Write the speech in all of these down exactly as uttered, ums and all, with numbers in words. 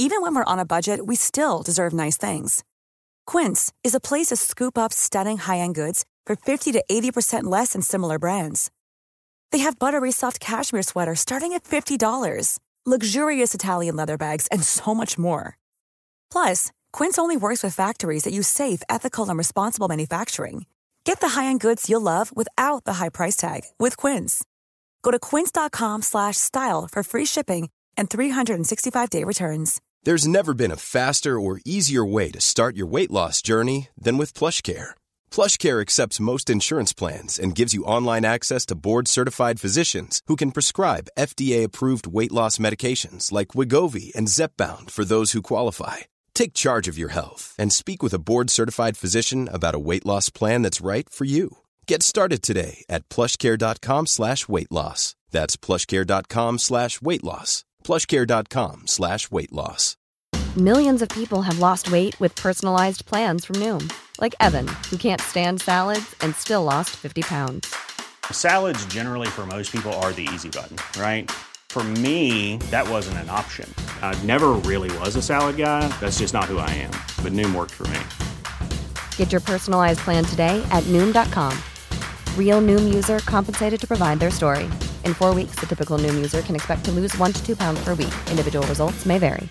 Even when we're on a budget, we still deserve nice things. Quince is a place to scoop up stunning high-end goods for fifty to eighty percent less than similar brands. They have buttery soft cashmere sweaters starting at fifty dollars, luxurious Italian leather bags, and so much more. Plus, Quince only works with factories that use safe, ethical, and responsible manufacturing. Get the high-end goods you'll love without the high price tag with Quince. Go to quince.com slash style for free shipping and three sixty-five day returns. There's never been a faster or easier way to start your weight loss journey than with PlushCare. PlushCare accepts most insurance plans and gives you online access to board-certified physicians who can prescribe F D A-approved weight loss medications like Wegovy and Zepbound for those who qualify. Take charge of your health and speak with a board-certified physician about a weight loss plan that's right for you. Get started today at plushcare.com slash weight loss. That's plushcare.com slash weight loss. plushcare.com slash weight loss. Millions of people have lost weight with personalized plans from Noom. Like Evan, who can't stand salads and still lost fifty pounds. Salads generally for most people are the easy button, right? For me, that wasn't an option. I never really was a salad guy. That's just not who I am. But Noom worked for me. Get your personalized plan today at Noom dot com. Real Noom user compensated to provide their story. In four weeks, the typical Noom user can expect to lose one to two pounds per week. Individual results may vary.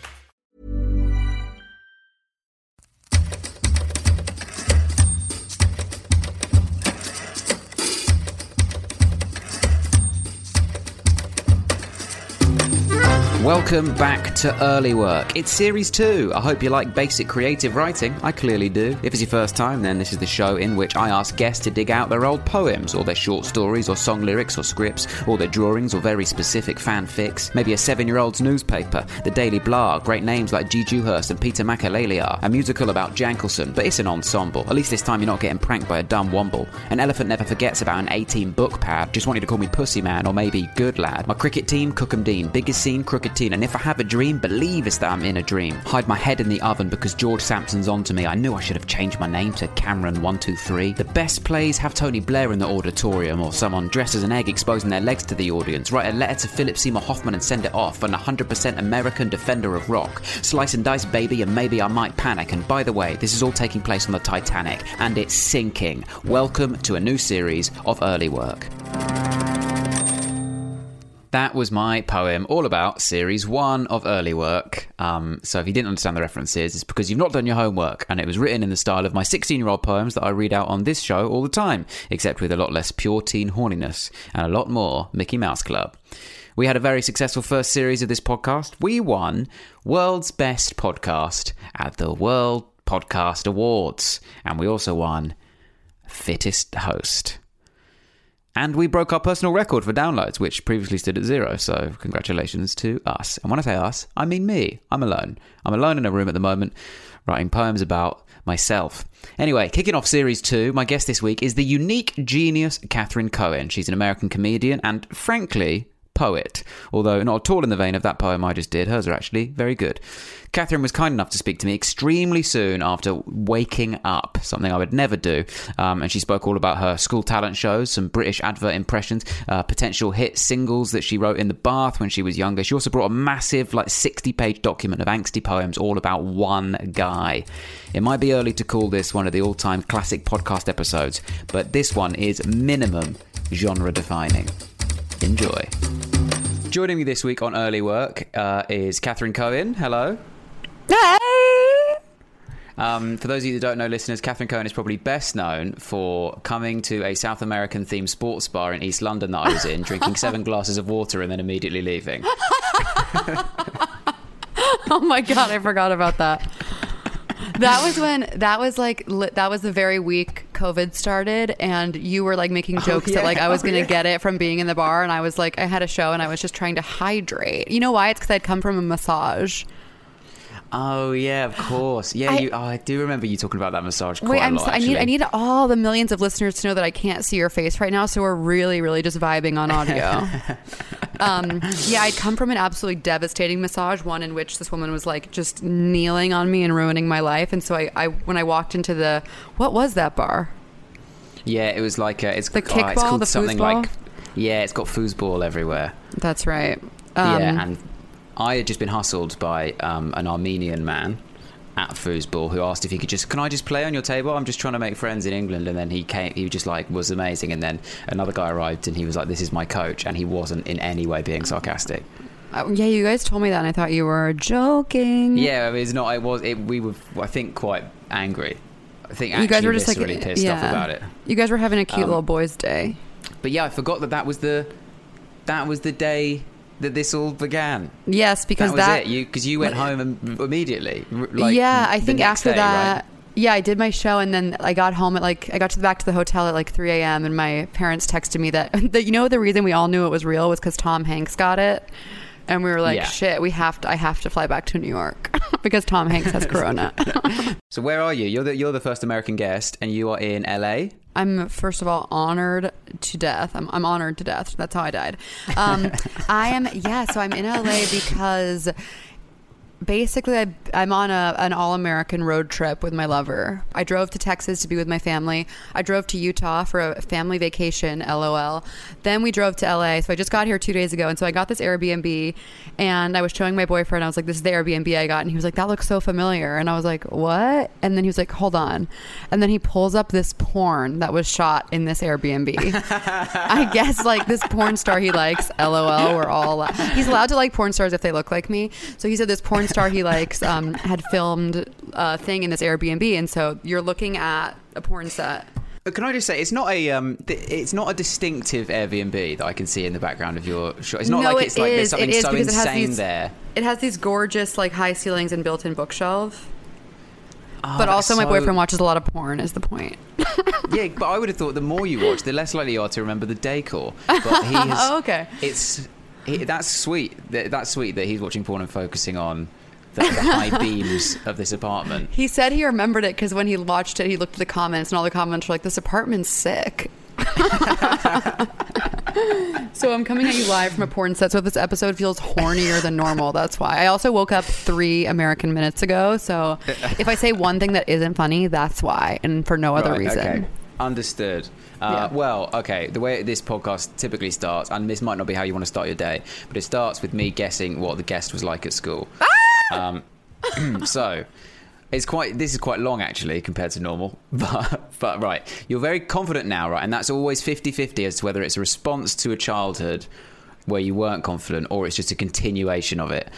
Welcome back to Early Work. It's Series two. I hope you like basic creative writing. I clearly do. If it's your first time, then this is the show in which I ask guests to dig out their old poems, or their short stories, or song lyrics, or scripts, or their drawings, or very specific fanfics. Maybe a seven-year-old's newspaper, the Daily Blah, great names like G. Dewhurst and Peter Makalaliar, a musical about Jankelson, but it's an ensemble. At least this time you're not getting pranked by a dumb womble. An elephant never forgets about an eighteen-book pad. Just want you to call me Pussy Man, or maybe Good Lad. My cricket team, Cookham Dean. Biggest scene, Crooked Teen. And if I have a dream, believe it's that I'm in a dream. Hide my head in the oven because George Sampson's onto me. I knew I should have changed my name to Cameron one two three. The best plays have Tony Blair in the auditorium, or someone dressed as an egg exposing their legs to the audience. Write a letter to Philip Seymour Hoffman and send it off. An one hundred percent American defender of rock. Slice and dice, baby, and maybe I might panic. And by the way, this is all taking place on the Titanic, and it's sinking. Welcome to a new series of Early Work. That was my poem all about Series one of Early Work. Um, so if you didn't understand the references, it's because you've not done your homework, and it was written in the style of my sixteen-year-old poems that I read out on this show all the time, except with a lot less pure teen horniness and a lot more Mickey Mouse Club. We had a very successful first series of this podcast. We won World's Best Podcast at the World Podcast Awards, and we also won Fittest Host. And we broke our personal record for downloads, which previously stood at zero, so congratulations to us. And when I say us, I mean me. I'm alone. I'm alone in a room at the moment, writing poems about myself. Anyway, kicking off Series two, my guest this week is the unique genius Catherine Cohen. She's an American comedian and, frankly, poet. Although not at all in the vein of that poem I just did. Hers are actually very good. Catherine was kind enough to speak to me extremely soon after waking up, something I would never do. Um, and she spoke all about her school talent shows, some British advert impressions, uh, potential hit singles that she wrote in the bath when she was younger. She also brought a massive, like, sixty-page document of angsty poems all about one guy. It might be early to call this one of the all-time classic podcast episodes, but this one is minimum genre-defining. Enjoy. Joining me this week on Early Work uh, is Catherine Cohen. Hello. Hey! Um, for those of you that don't know, listeners, Catherine Cohen is probably best known for coming to a South American-themed sports bar in East London that I was in, drinking seven glasses of water and then immediately leaving. Oh my God, I forgot about that. That was when, that was like, that was the very week COVID started, and you were like making jokes oh, yeah. that like I was going to oh, yeah. get it from being in the bar, and I was like, I had a show and I was just trying to hydrate. You know why? It's because I'd come from a massage. Oh yeah, of course. Yeah, I, you, oh, I do remember you talking about that massage quite wait, a I'm, lot. I need, I need all the millions of listeners to know that I can't see your face right now, so we're really, really just vibing on audio. um, yeah, I'd come from an absolutely devastating massage, one in which this woman was like just kneeling on me and ruining my life, and so I, I when I walked into the, what was that bar? Yeah, it was like a, it's the oh, kickball, it's called the something foosball? like yeah, it's got foosball everywhere. That's right. Um, yeah, and I had just been hustled by um, an Armenian man at foosball who asked if he could just, can I just play on your table? I'm just trying to make friends in England. And then he came, he just like was amazing. And then another guy arrived and he was like, this is my coach. And he wasn't in any way being sarcastic. Uh, yeah, you guys told me that and I thought you were joking. Yeah, I mean, it's not, it was, it, we were, I think, quite angry. I think actually you guys were just like, really pissed yeah. off about it. You guys were having a cute um, little boys' day. But yeah, I forgot that that was the, that was the day that this all began. Yes, because that was that, it. You because you went home im- immediately. Like, yeah, I think after day, that. Right? Yeah, I did my show, and then I got home at like I got to the back to the hotel at like three a.m. and my parents texted me that, that you know the reason we all knew it was real was because Tom Hanks got it, and we were like, yeah. shit, we have to. I have to fly back to New York because Tom Hanks has corona. So where are you? You're the you're the first American guest, and you are in L A. I'm first of all honored to death. I'm I'm honored to death. That's how I died. Um, I am yeah. So I'm in L A because basically I, I'm on a an all-American road trip with my lover. I drove to Texas to be with my family. I drove to Utah for a family vacation, LOL. Then we drove to L A. So I just got here two days ago, and so I got this Airbnb, and I was showing my boyfriend. I was like, "This is the Airbnb I got," and he was like, "That looks so familiar." And I was like, "What?" And then he was like, "Hold on," and then he pulls up this porn that was shot in this Airbnb. I guess like this porn star he likes, LOL. We're all he's allowed to like porn stars if they look like me. So he said this porn star he likes um, had filmed a thing in this Airbnb, and so you're looking at a porn set. Can I just say it's not a um, th- it's not a distinctive Airbnb that I can see in the background of your shot. It's not no, like it's it like is. there's something it is so because insane it has these, there. It has these gorgeous like high ceilings and built-in bookshelf. Oh, but also my so... boyfriend watches a lot of porn is the point. Yeah, but I would have thought the more you watch, the less likely you are to remember the decor. But he has, oh, okay. It's he, that's sweet. That, that's sweet that he's watching porn and focusing on the, the high beams of this apartment. He said he remembered it because when he watched it, he looked at the comments, and all the comments were like, "This apartment's sick." So I'm coming at you live from a porn set. So if this episode feels hornier than normal, that's why. I also woke up three American minutes ago. So if I say one thing that isn't funny, that's why, and for no other right, reason. Okay. Understood. Uh, Yeah. Well, okay, the way this podcast typically starts, and this might not be how you want to start your day, but it starts with me guessing what the guest was like at school. Um, so it's quite this is quite long actually compared to normal, but but right, you're very confident now, right? And that's always fifty-fifty as to whether it's a response to a childhood where you weren't confident or it's just a continuation of it.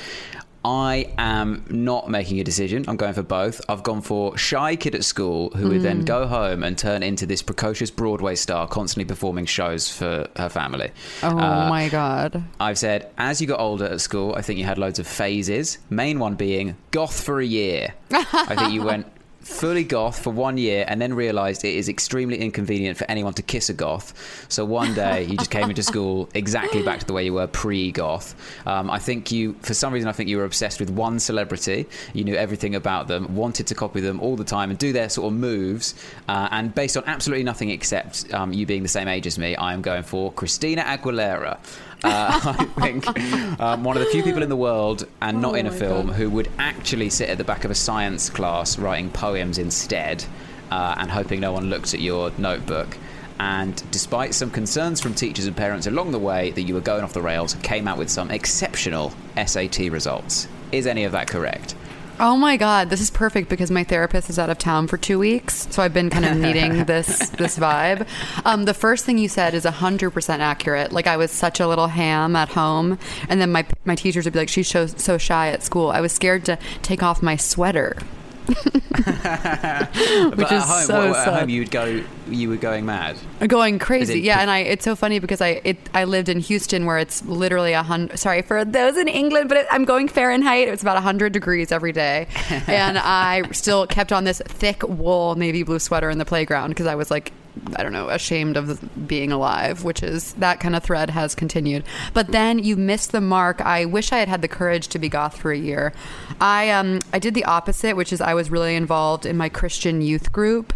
I am not making a decision. I'm going for both. I've gone for shy kid at school who would then go home and turn into this precocious Broadway star constantly performing shows for her family. Oh Uh, my God. I've said, as you got older at school, I think you had loads of phases. Main one being goth for a year. I think you went fully goth for one year and then realised it is extremely inconvenient for anyone to kiss a goth. So one day you just came into school exactly back to the way you were pre-goth. Um, I think you, for some reason, I think you were obsessed with one celebrity. You knew everything about them, wanted to copy them all the time and do their sort of moves. Uh, and based on absolutely nothing except um, you being the same age as me, I am going for Christina Aguilera. Uh, I think um, one of the few people in the world, and not Oh in a my film, God. who would actually sit at the back of a science class writing poems instead uh, and hoping no one looked at your notebook. And despite some concerns from teachers and parents along the way that you were going off the rails, came out with some exceptional S A T results. Is any of that correct? Oh my God, this is perfect because my therapist is out of town for two weeks. So I've been kind of needing this this vibe. Um, the first thing you said is one hundred percent accurate. Like I was such a little ham at home. And then my my teachers would be like, she's so, so shy at school. I was scared to take off my sweater. Which But is at home, so what, at sad. home you would go, you were going mad. Going crazy, in- yeah. And I, it's so funny because I, it, I lived in Houston where it's literally a hundred. Sorry for those in England, but it, I'm going Fahrenheit. It's about a hundred degrees every day, and I still kept on this thick wool navy blue sweater in the playground because I was like, I don't know, ashamed of being alive. Which is that kind of thread has continued. But then you missed the mark. I wish I had had the courage to be goth for a year. I um I did the opposite, which is I was really involved in my Christian youth group.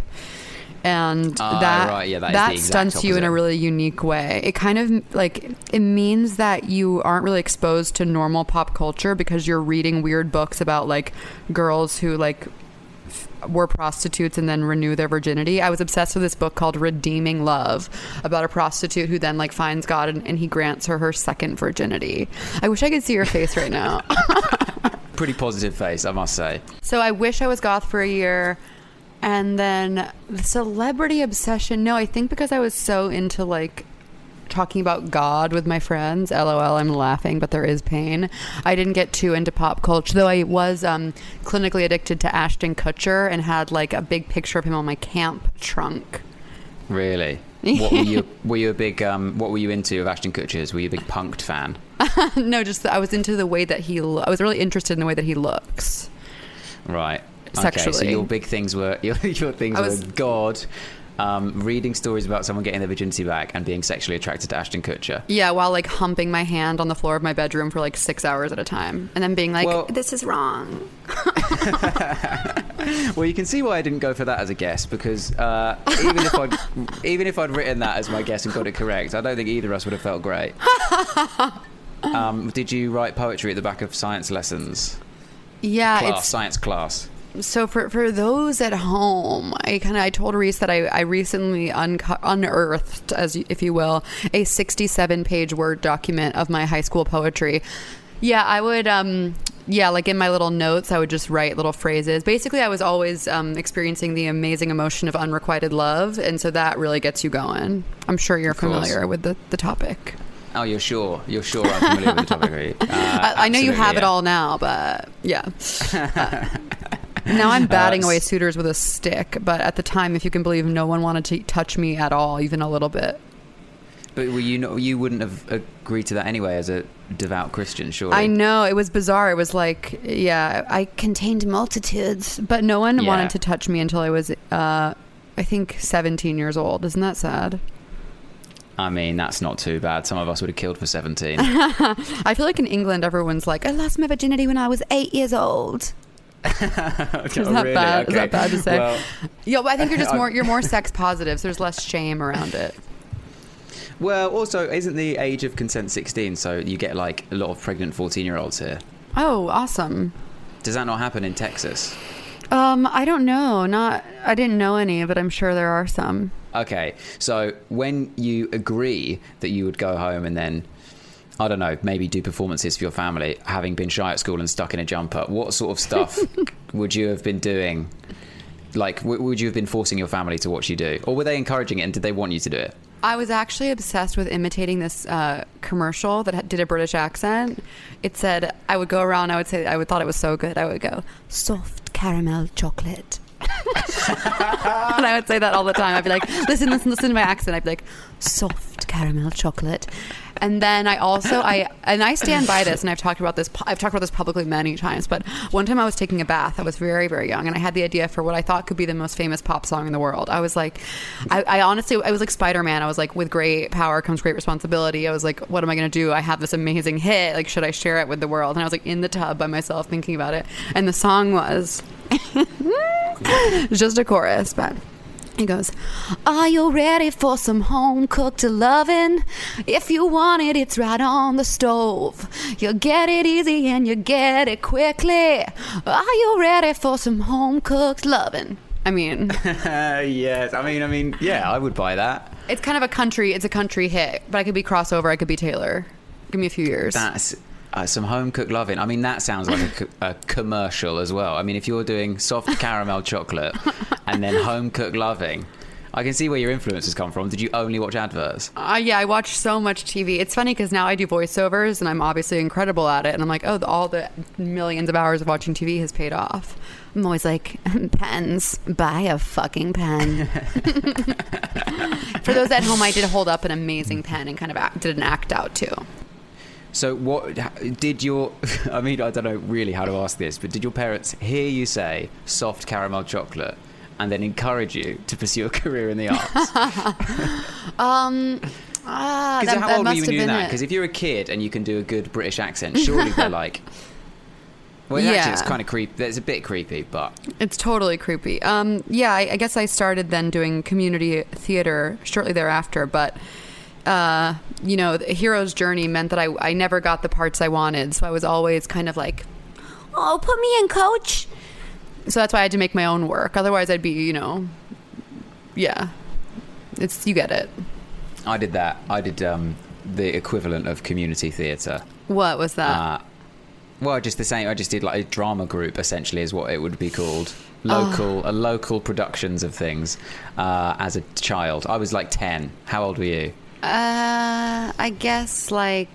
And Ah, that right, yeah, that is the exact stunts you in a opposite. really unique way. It kind of like it means that you aren't really exposed to normal pop culture because you're reading weird books about like girls who like were prostitutes and then renew their virginity. I was obsessed with this book called Redeeming Love about a prostitute who then like finds God and, and he grants her her second virginity. I wish I could see your face right now. Pretty positive face, I must say. So I wish I was goth for a year. And then the celebrity obsession. No, I think because I was so into like talking about God with my friends. LOL, I'm laughing, but there is pain. I didn't get too into pop culture, though I was um, clinically addicted to Ashton Kutcher and had like a big picture of him on my camp trunk. Really? What were you? Were you a big? Um, what were you into of Ashton Kutcher's? Were you a big Punk'd fan? No, just I was into the way that he. Lo- I was really interested in the way that he looks. Right. Sexually. Okay, so your big things were your, your things was, were God, um, reading stories about someone getting their virginity back, and being sexually attracted to Ashton Kutcher. Yeah, while like humping my hand on the floor of my bedroom for like six hours at a time, and then being like, well, "This is wrong." Well, you can see why I didn't go for that as a guess, because uh, even if I'd even if I'd written that as my guess and got it correct, I don't think either of us would have felt great. um, did you write poetry at the back of science lessons? Yeah, class, it's science class. So for, for those at home, I kind of I told Reese that I, I recently unco- unearthed, as you, if you will, a sixty-seven page Word document of my high school poetry. Yeah, I would, um, yeah, like in my little notes, I would just write little phrases. Basically, I was always um, experiencing the amazing emotion of unrequited love, and so that really gets you going. I'm sure you're familiar with the, the topic. Oh, you're sure? You're sure I'm familiar with the topic, are you? Uh, I, I know you have yeah. it all now, but yeah. Uh, now I'm batting uh, away suitors with a stick, but at the time, if you can believe, no one wanted to touch me at all, even a little bit. But were you not, you wouldn't have agreed to that anyway as a devout Christian, surely? I know, it was bizarre. It was like, yeah, I contained multitudes, but no one yeah. wanted to touch me until I was, uh, I think, seventeen years old. Isn't that sad? I mean, that's not too bad. Some of us would have killed for seventeen. I feel like in England, everyone's like, I lost my virginity when I was eight years old. Okay, Is that really? bad? Okay. Is that bad to say? Well, yeah, but I think you're just more you're more sex positive, so there's less shame around it. Well, also, isn't the age of consent sixteen? So you get like a lot of pregnant fourteen-year-olds here. Oh, awesome. Does that not happen in Texas? Um, I don't know. Not I didn't know any, but I'm sure there are some. Okay, so when you agree that you would go home and then, I don't know, maybe do performances for your family, having been shy at school and stuck in a jumper, what sort of stuff would you have been doing? Like, w- would you have been forcing your family to watch you do? Or were they encouraging it and did they want you to do it? I was actually obsessed with imitating this uh, commercial that did a British accent. It said, I would go around, I would say, I would thought it was so good, I would go, soft caramel chocolate. And I would say that all the time. I'd be like, listen, listen, listen to my accent. I'd be like, soft caramel chocolate. And then I also, I and I stand by this, and I've talked about this, I've talked about this publicly many times, but one time I was taking a bath. I was very, very young, and I had the idea for what I thought could be the most famous pop song in the world. I was like, I, I honestly, I was like Spider-Man. I was like, with great power comes great responsibility. I was like, what am I going to do? I have this amazing hit. Like, should I share it with the world? And I was like in the tub by myself thinking about it. And the song was just a chorus, but he goes, are you ready for some home-cooked lovin'? If you want it, it's right on the stove. You get it easy and you get it quickly. Are you ready for some home-cooked lovin'? I mean... yes, I mean, I mean, yeah, I would buy that. It's kind of a country, it's a country hit, but I could be crossover, I could be Taylor. Give me a few years. That's... Uh, some home-cooked loving. I mean, that sounds like a, co- a commercial as well. I mean, if you're doing soft caramel chocolate and then home-cooked loving, I can see where your influences come from. Did you only watch adverts? Uh, yeah, I watch so much T V. It's funny because now I do voiceovers and I'm obviously incredible at it. And I'm like, oh, the, all the millions of hours of watching T V has paid off. I'm always like, pens, buy a fucking pen. For those at home, I did hold up an amazing pen and kind of act, did an act out too. So what did your, I mean, I don't know really how to ask this, but did your parents hear you say soft caramel chocolate and then encourage you to pursue a career in the arts? um, ah, that, how that old must were you when you have were been that? it. Because if you're a kid and you can do a good British accent, surely they're like, well, yeah. actually it's kind of creepy. It's a bit creepy, but... It's totally creepy. Um, yeah, I, I guess I started then doing community theater shortly thereafter, but... Uh, you know, the hero's journey meant that I, I never got the parts I wanted. So I was always kind of like, oh, put me in, coach. So that's why I had to make my own work. Otherwise, I'd be, you know, yeah. It's you get it. I did that. I did um, the equivalent of community theatre. What was that? Uh, well, just the same. I just did like a drama group, essentially, is what it would be called. Local, oh. a local productions of things. Uh, as a child, I was like ten. How old were you? Uh, I guess like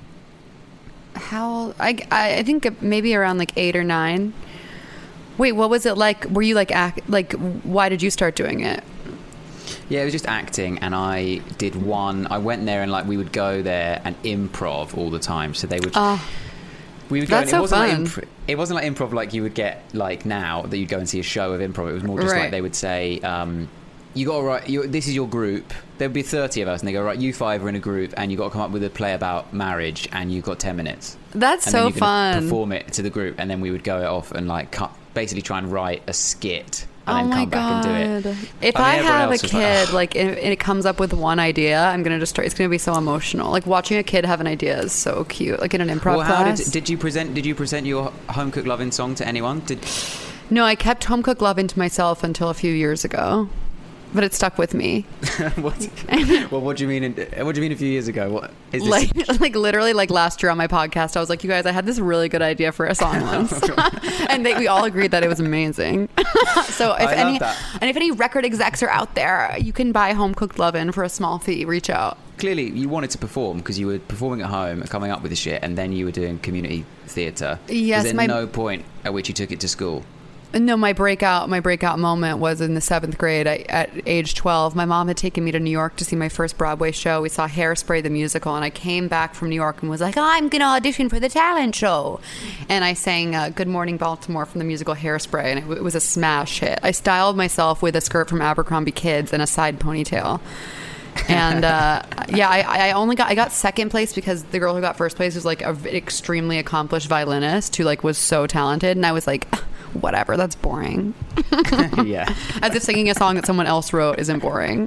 how old? I I think maybe around like eight or nine. Wait, what was it like? Were you like act like? Why did you start doing it? Yeah, it was just acting, and I did one. I went there, and like we would go there and improv all the time. So they would. Oh, we would go. That's and it so wasn't fun. Like imp- it wasn't like improv like you would get like now that you'd go and see a show of improv. It was more just right. like they would say, um, "You got to write. You, this is your group." There would be thirty of us, and they go, "Right, you five are in a group, and you got to come up with a play about marriage, and you've got ten minutes." That's and so then you fun. Perform it to the group, and then we would go off and like cut, basically try and write a skit. And oh then my come God. back and do it. If I, I, mean, have a kid, like, like and it comes up with one idea, I'm gonna just start. It's gonna be so emotional. Like watching a kid have an idea is so cute. Like in an improv well, how class. did did you present? Did you present your Home Cooked Lovin' song to anyone? Did no, I kept Home Cooked Lovin' to myself until a few years ago, but it stuck with me. what, well, what do you mean? In, what do you mean a few years ago? What is this? Like, like literally, like last year on my podcast, I was like, "You guys, I had this really good idea for a song once," and they, we all agreed that it was amazing. So, if I any love that. and if any record execs are out there, you can buy Home Cooked Lovin' for a small fee. Reach out. Clearly, you wanted to perform because you were performing at home, coming up with the shit, and then you were doing community theatre. Yes, Was there my- no point at which you took it to school? No, my breakout my breakout moment was in the seventh grade. I, at age twelve, my mom had taken me to New York to see my first Broadway show. We saw Hairspray the musical, and I came back from New York and was like, I'm going to audition for the talent show. And I sang uh, Good Morning Baltimore from the musical Hairspray, and it, it was a smash hit. I styled myself with a skirt from Abercrombie Kids and a side ponytail. And uh, yeah, I, I only got I got second place because the girl who got first place was like an extremely accomplished violinist who like was so talented, and I was like, whatever, that's boring. Yeah, as if singing a song that someone else wrote isn't boring.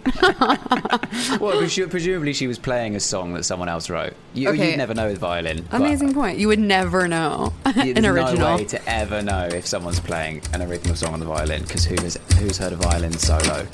Well, presumably she was playing a song that someone else wrote. You, Okay. You'd never know with violin. but Amazing point. You would never know There's an original. no way to ever know if someone's playing an original song on the violin, because who has who's heard a violin solo?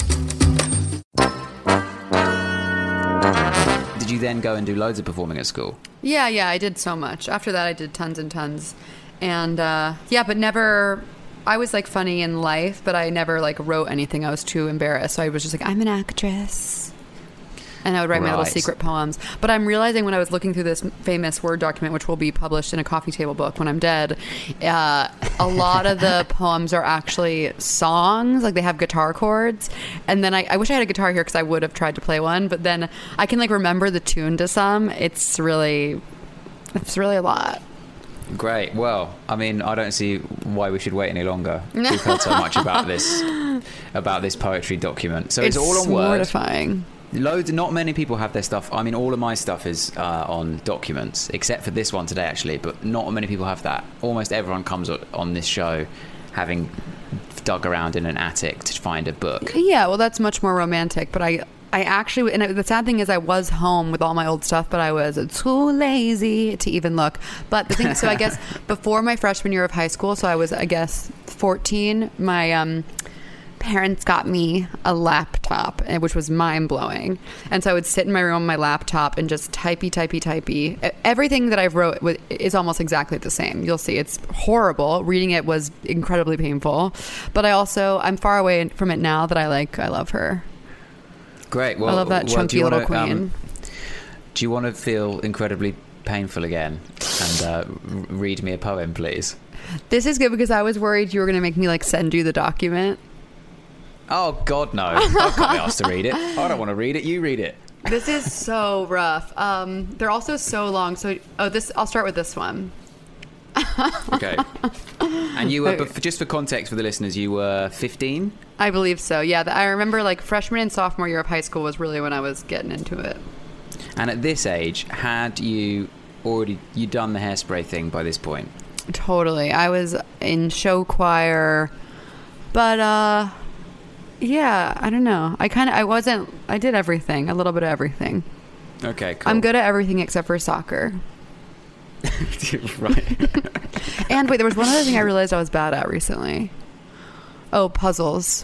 Did you then go and do loads of performing at school? Yeah, yeah, I did so much. After that, I did tons and tons, and uh, yeah, but never. I was like funny in life, but I never like wrote anything. I was too embarrassed, so I was just like, I'm an actress, and I would write my little Right. secret poems. But I'm realizing when I was looking through this famous Word document, which will be published in a coffee table book when I'm dead, uh, a lot of the poems are actually songs. Like they have guitar chords, and then I, I wish I had a guitar here because I would have tried to play one. But then I can like remember the tune to some. It's really, it's really a lot. Great. Well, I mean, I don't see why we should wait any longer. We've heard so much about this, about this poetry document. So it's, It's all on Word. mortifying. Loads. Not many people have their stuff. I mean, all of my stuff is uh, on documents, except for this one today, actually. But not many people have that. Almost everyone comes o- on this show having dug around in an attic to find a book. Yeah, well, that's much more romantic. But I, I actually, and the sad thing is, I was home with all my old stuff, but I was too lazy to even look. But the thing, so I guess before my freshman year of high school, so I was, I guess, fourteen. My um, parents got me a laptop, eh, which was mind blowing. And so I would sit in my room on my laptop and just typey, typey, typey. Everything that I've wrote wa- is almost exactly the same. You'll see, it's horrible. Reading it was incredibly painful. But I also, I'm far away from it now that I like, I love her. Great. Well, I love that well, do chunky you little wanna, queen. Um, do you want to feel incredibly painful again and uh, r- read me a poem, please? This is good because I was worried you were going to make me like send you the document. Oh God, no! I can't be asked to read it. I don't want to read it. You read it. This is so rough. Um, they're also so long. So, oh, this. I'll start with this one. Okay. And you were, but for, just for context for the listeners, you were fifteen? I believe so. Yeah, I remember like freshman and sophomore year of high school was really when I was getting into it. And at this age, had you already you done the Hairspray thing by this point? Totally. I was in show choir, but uh, yeah, I don't know. I kind of I wasn't. I did everything, a little bit of everything. Okay, cool. I'm good at everything except for soccer. Right. And wait, there was one other thing I realized I was bad at recently. Oh, puzzles.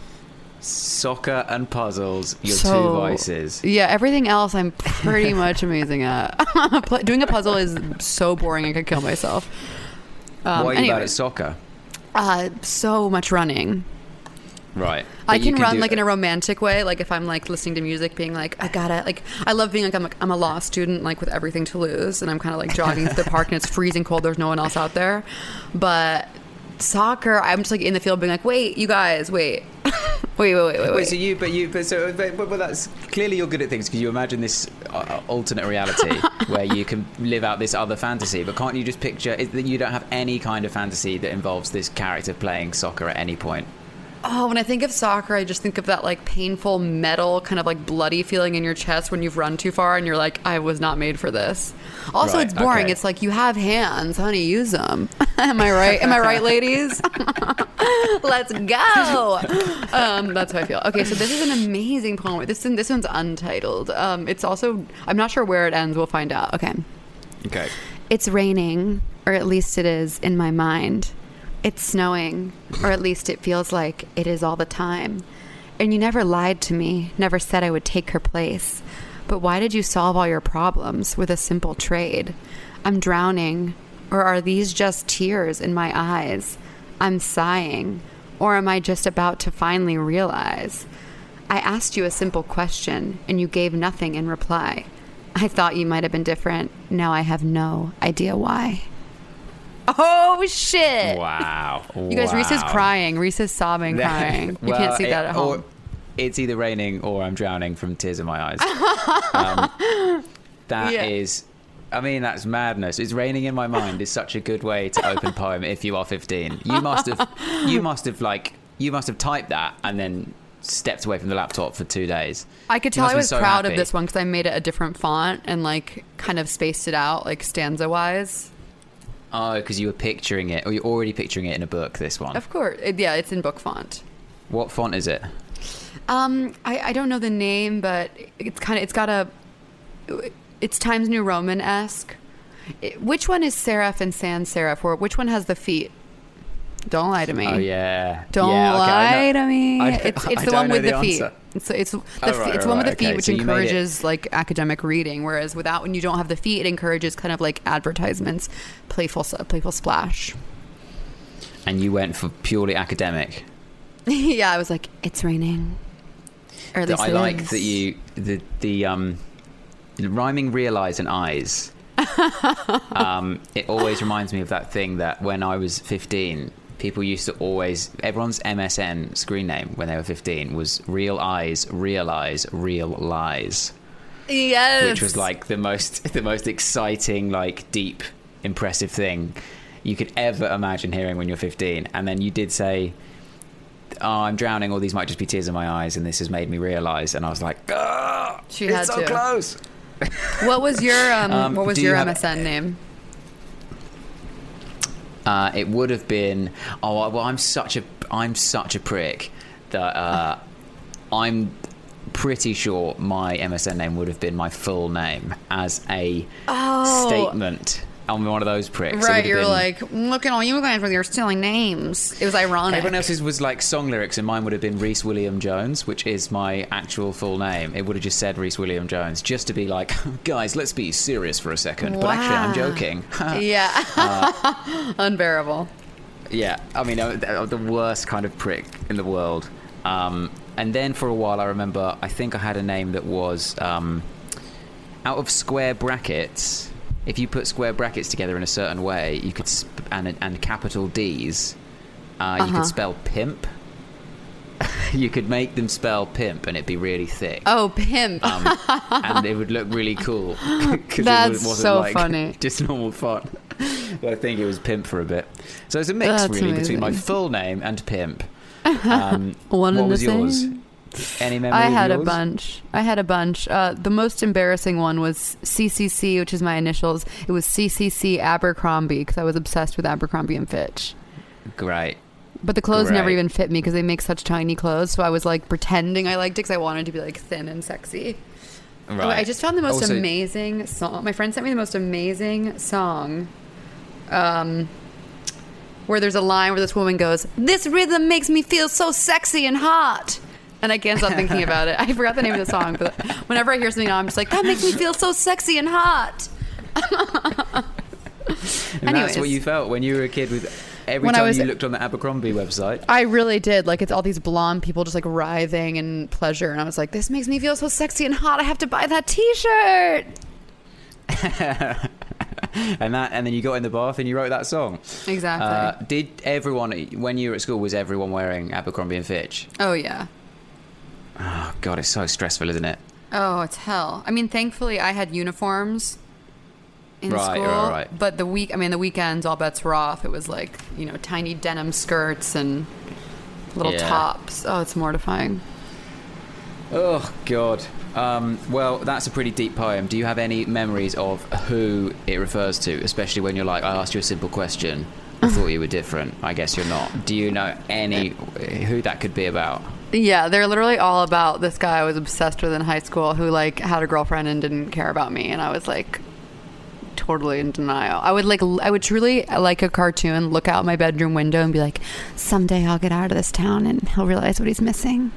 Soccer and puzzles, your So- two vices. Yeah, everything else I'm pretty much amazing at. Pl- Doing a puzzle is so boring I could kill myself. Um, What are you anyway, bad at soccer? Uh, so much running. Right. I But you can run do- like in a romantic way, like if I'm like listening to music, being like, I gotta like. I love being like I'm, like I'm a law student, like with everything to lose, and I'm kind of like jogging through the park, and it's freezing cold. There's no one else out there, but soccer, I'm just like in the field, being like, wait, you guys, wait, wait, wait, wait, wait, Wait, so you, but you, but so, but, but, but that's clearly you're good at things because you imagine this uh, alternate reality where you can live out this other fantasy. But can't you just picture is that you don't have any kind of fantasy that involves this character playing soccer at any point? Oh, when I think of soccer, I just think of that like painful metal kind of like bloody feeling in your chest when you've run too far and you're like, I was not made for this. Also, Right, it's boring. okay. It's like you have hands, honey, use them. Am I right? Am I right, ladies? Let's go. Um, that's how I feel. Okay, so this is an amazing poem. This this one's untitled. Um, it's also, I'm not sure where it ends. We'll find out. Okay. Okay. It's raining, or at least it is in my mind. It's snowing, or at least it feels like it is all the time. And you never lied to me, never said I would take her place. But why did you solve all your problems with a simple trade? I'm drowning, or are these just tears in my eyes? I'm sighing, or am I just about to finally realize? I asked you a simple question, and you gave nothing in reply. I thought you might have been different. Now I have no idea why. Oh, shit. Wow. You guys, wow. Reese is crying. Reese is sobbing, crying. You Well, can't see it- that at home. or it's either raining or I'm drowning from tears in my eyes. um, that Yeah. is, I mean, that's madness. It's raining in my mind is such a good way to open poem if you are fifteen. You must have, you must have like, you must have typed that and then stepped away from the laptop for two days. I could You tell must I be was so proud of happy. this one because I made it a different font and like kind of spaced it out like stanza-wise. Oh, because you were picturing it, or you're already picturing it in a book, this one. Of course. It- yeah, it's in book font. What font is it? Um, I, I don't know the name, but it's kind of, it's got a, it's Times New Roman-esque. It- which one is serif and sans serif? Or which one has the feet? Don't lie to me. Oh, yeah. Don't yeah, okay, I lie know- to me. I- it's I it's the don't one know with the, the feet. answer. It's it's the, Oh, fe- right, it's the one with the right, feet, okay, which so you made it- encourages like academic reading. Whereas without, when you don't have the feet, it encourages kind of like advertisements, playful playful splash. And you went for purely academic. Yeah, I was like, it's raining. Or at That least I it like is. that you the the um the rhyming realize and eyes. um, it always reminds me of that thing that when I was fifteen, people used to always everyone's M S N screen name when they were fifteen was real eyes, realize, real lies, Yes. which was like the most the most exciting, like deep, impressive thing you could ever imagine hearing when you're fifteen. And then you did say, oh, I'm drowning, or these might just be tears in my eyes, and this has made me realise. And I was like, ah, She it's had so to. close. What was your um, Um, what was do you your have- M S N name? Uh, it would have been. Oh well, I'm such a I'm such a prick that uh, I'm pretty sure my M S N name would have been my full name as a Oh. statement. I'm one of those pricks. It would Right, have you're been- like, look at all you guys with your silly names. It was ironic. Everyone else's was like song lyrics, and mine would have been Reese William Jones, which is my actual full name. It would have just said Reese William Jones, just to be like, guys, let's be serious for a second. But actually, I'm Wow. joking. Yeah. Unbearable. Yeah, I mean, uh, the worst kind of prick in the world. Um, and then for a while, I remember, I think I had a name that was um, out of square brackets. If you put square brackets together in a certain way, you could sp- and and capital D's, uh, you Uh-huh. could spell pimp. You could make them spell pimp, and it'd be really thick. Oh, pimp. Um, and it would look really cool. 'Cause That's it wasn't so like funny. Just normal font. But I think it was pimp for a bit. So it's a mix, That's really, between my amazing. full name and pimp. Um, One what and was the yours? same. Any memory I of had a yours? bunch. I had a bunch. Uh, the most embarrassing one was C C C, which is my initials. It was C C C Abercrombie because I was obsessed with Abercrombie and Fitch. Great. But the clothes never Great. even fit me because they make such tiny clothes. So I was like pretending I liked it because I wanted to be like thin and sexy. Right. Oh, I just found the most Also- amazing song. My friend sent me the most amazing song. Um, where there's a line where this woman goes, "This rhythm makes me feel so sexy and hot." And I can't stop thinking about it. I forgot the name of the song, but whenever I hear something now, I'm just like, that makes me feel so sexy and hot. And Anyways, that's what you felt when you were a kid with every when I time was- you looked on the Abercrombie website. I really did. Like, it's all these blonde people just like writhing in pleasure. And I was like, this makes me feel so sexy and hot. I have to buy that t-shirt. and that, and then you got in the bath and you wrote that song. Exactly. Uh, did everyone, when you were at school, was everyone wearing Abercrombie and Fitch? Oh, yeah. Oh, God, it's so stressful, isn't it? Oh, it's hell. I mean, thankfully, I had uniforms in Right, school. right, right. But the week, I mean, the weekends, all bets were off. It was like, you know, tiny denim skirts and little Yeah. tops. Oh, it's mortifying. Oh, God. Um, well, that's a pretty deep poem. Do you have any memories of who it refers to, especially when you're like, I asked you a simple question, I thought you were different, I guess you're not. Do you know any who that could be about? Yeah, they're literally all about this guy I was obsessed with in high school who, like, had a girlfriend and didn't care about me. And I was, like, totally in denial. I would, like, I would truly, like a cartoon, look out my bedroom window and be like, someday I'll get out of this town and he'll realize what he's missing.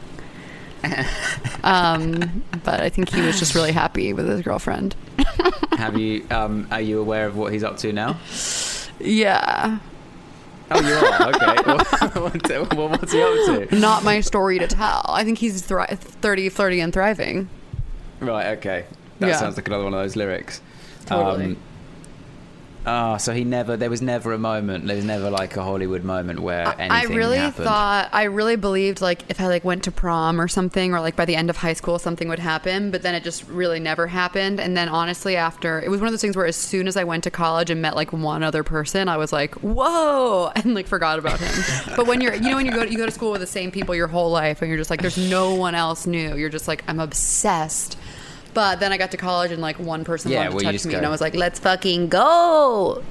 um, but I think he was just really happy with his girlfriend. Have you, um, are you aware of what he's up to now? Yeah. Oh, you are? Okay. what, what, what's he up to? Not my story to tell. I think he's thri- thirty, flirty, and thriving. Right, okay. That Yeah. sounds like another one of those lyrics. Totally. Um, Ah, so he never. There was never a moment. There was never like a Hollywood moment where anything I really happened. thought, I really believed like if I like went to prom or something, or like by the end of high school something would happen, but then it just really never happened. And then honestly, after, it was one of those things where as soon as I went to college and met like one other person, I was like, whoa, and like forgot about him. But when you're, you know, when you go you go to school with the same people your whole life, and you're just like, there's no one else new. You're just like, I'm obsessed. But then I got to college and like one person Yeah, wanted well, to you touch just me, go. and I was like, let's fucking go.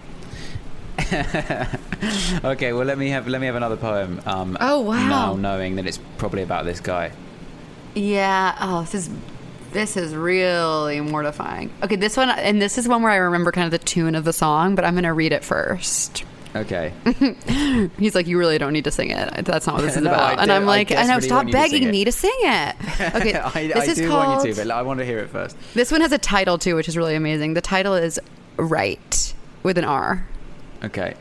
Okay, well let me have let me have another poem. Um, Oh, wow. Now knowing that it's probably about this guy. Yeah. Oh, this is this is really mortifying. Okay, this one, and this is one where I remember kind of the tune of the song, but I'm gonna read it first. Okay. He's like, you really don't need to sing it. That's not what this is No, about. I and do- I'm I like, I know, desperately stop want you to sing begging it. me to sing it. Okay, I, this I is do called. want you to, but I want to hear it first. This one has a title too, which is really amazing. The title is "Right" with an R. Okay.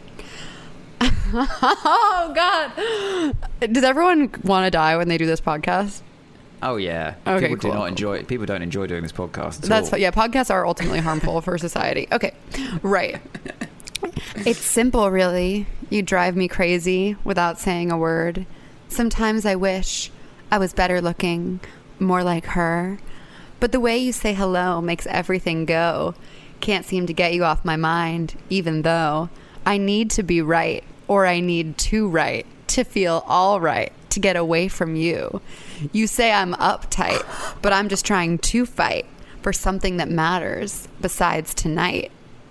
Oh God! Does everyone want to die when they do this podcast? Oh yeah. Okay, people cool, do not cool. enjoy. People don't enjoy doing this podcast. At That's all. fi- yeah. Podcasts are ultimately harmful for society. Okay, right. It's simple, really. You drive me crazy without saying a word. Sometimes I wish I was better looking, more like her. But the way you say hello makes everything go. Can't seem to get you off my mind, even though I need to be right, or I need to right, to feel all right, to get away from you. You say I'm uptight, but I'm just trying to fight for something that matters besides tonight.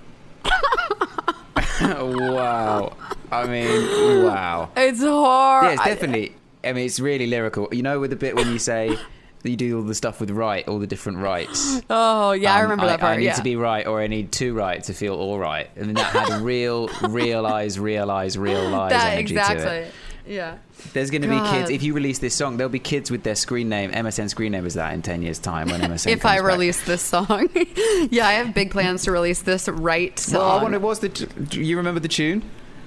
Wow. I mean, wow. It's hard. Yeah, it's definitely. I mean, it's really lyrical. You know, with the bit when you say that you do all the stuff with right, all the different rights. Oh, yeah, I Um, remember that part. I need yeah. to be right, or I need to right to feel all right. And then that had real, realize, realize, realize that energy exactly. to it. Yeah. There's going to be God. kids. If you release this song, there'll be kids with their screen name, M S N screen name is that in ten years' time when M S N If comes I back. release this song, yeah, I have big plans to release this right song. Well, I wonder, what's the? T- do you remember the tune?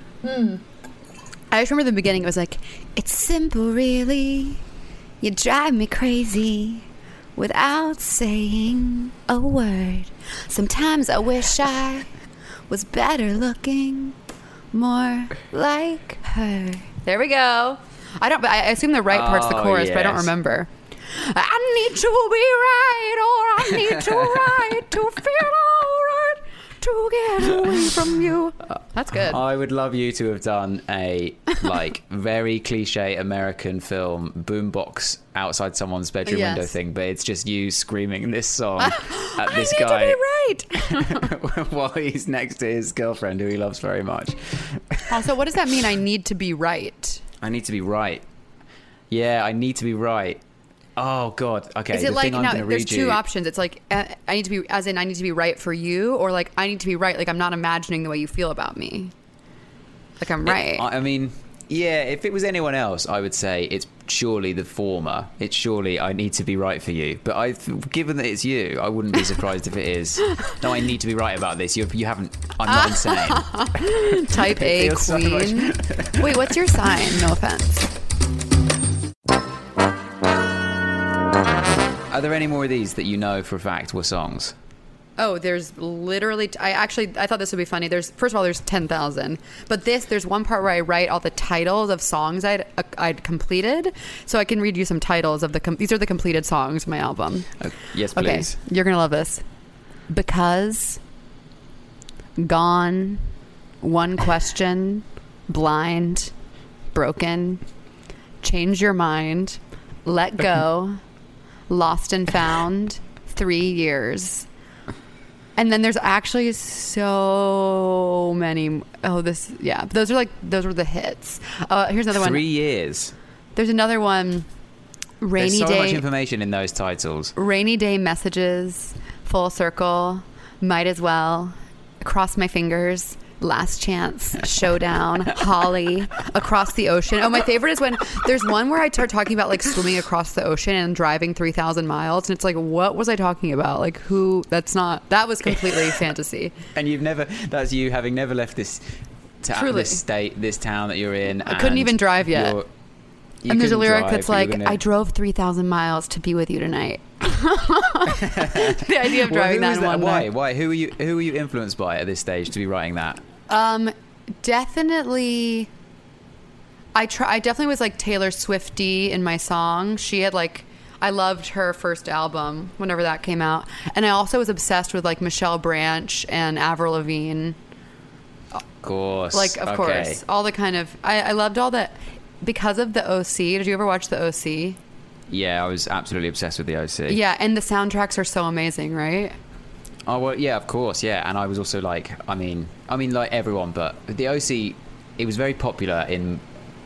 I just remember the beginning. It was like, it's simple, really. You drive me crazy without saying a word. Sometimes I wish I was better looking, more like her. There we go. I don't. I assume the right part's the Oh, chorus, but I don't yes. remember. I need to be right, or I need to write to feel alright, to get away from you. That's good. I would love you to have done a like very cliche American film boombox outside someone's bedroom Yes. window thing, but it's just you screaming this song at this I need guy to be right. while he's next to his girlfriend who he loves very much. Also, what does that mean? I need to be right. I need to be right. Yeah, I need to be right. Oh God. Okay. Is the it like thing I'm now? gonna There's read two you, options. It's like uh, I need to be, as in I need to be right for you, or like I need to be right, like I'm not imagining the way you feel about me. like I'm right. It, I mean, yeah, if it was anyone else, I would say it's surely the former. It's surely I need to be right for you. But I, given that it's you, I wouldn't be surprised if it is. No, I need to be right about this. You, you haven't. I'm not insane. Type A queen. So Wait, what's your sign? No offense. Are there any more of these that you know for a fact were songs? Oh, there's literally, I actually, I thought this would be funny. There's, first of all, there's ten thousand. But this, there's one part where I write all the titles of songs I'd, uh, I'd completed. So I can read you some titles of the, com- these are the completed songs of my album. Uh, yes, please. Okay, you're going to love this. Because, Gone, One Question, Blind, Broken, Change Your Mind, Let Go, Lost and Found, Three Years. And then there's actually so many. Oh, this, yeah. Those are like, those were the hits. Uh, here's another one. Three years. There's another one. Rainy There's so Day. much information in those titles. Rainy Day Messages, Full Circle, Might As Well, Cross My Fingers, Last Chance, Showdown, Holly, Across the Ocean. Oh, my favorite is when there's one where I start talking about like swimming across the ocean and driving three thousand miles. And it's like, what was I talking about? Like who, that's not, that was completely fantasy. And you've never, that's you having never left this, ta- Truly. this state, this town that you're in. I couldn't even drive yet. You and there's a lyric drive, that's but like, you're gonna... I drove three thousand miles to be with you tonight. The idea of driving well, that in that? one Why? night. Why? Who were you? Who were you influenced by at this stage to be writing that? Um, definitely. I try. I definitely was like Taylor Swifty in my song. She had like, I loved her first album whenever that came out, and I also was obsessed with like Michelle Branch and Avril Lavigne. Of course. Like, of okay. course, all the kind of. I, I loved all that because of the O C. Did you ever watch the O C? Yeah, I was absolutely obsessed with the O C. Yeah, and the soundtracks are so amazing, right? Oh well, yeah, of course, yeah. And I was also like, I mean, I mean, like everyone, but the O C, it was very popular in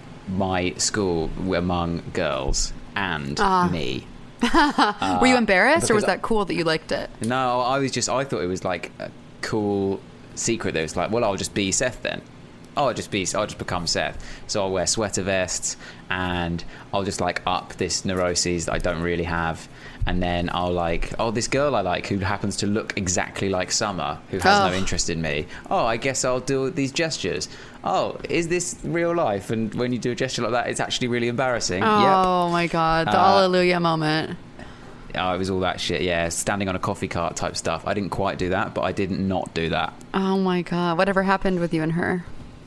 my school among girls and uh. me. uh, Were you embarrassed, or was I, that cool that you liked it? No, I was just, I thought it was like a cool secret. That was like, well, I'll just be Seth then. Oh, I'll just be, I'll just become Seth. So I'll wear sweater vests and I'll just like up this neuroses that I don't really have. And then I'll like, oh, this girl I like who happens to look exactly like Summer, who has oh. no interest in me. Oh, I guess I'll do these gestures. Oh, is this real life? And when you do a gesture like that, it's actually really embarrassing. Oh yep. my God, the Uh, Alleluia moment. Oh, it was all that shit, yeah. Standing on a coffee cart type stuff. I didn't quite do that, but I didn't not do that. Oh my God, whatever happened with you and her?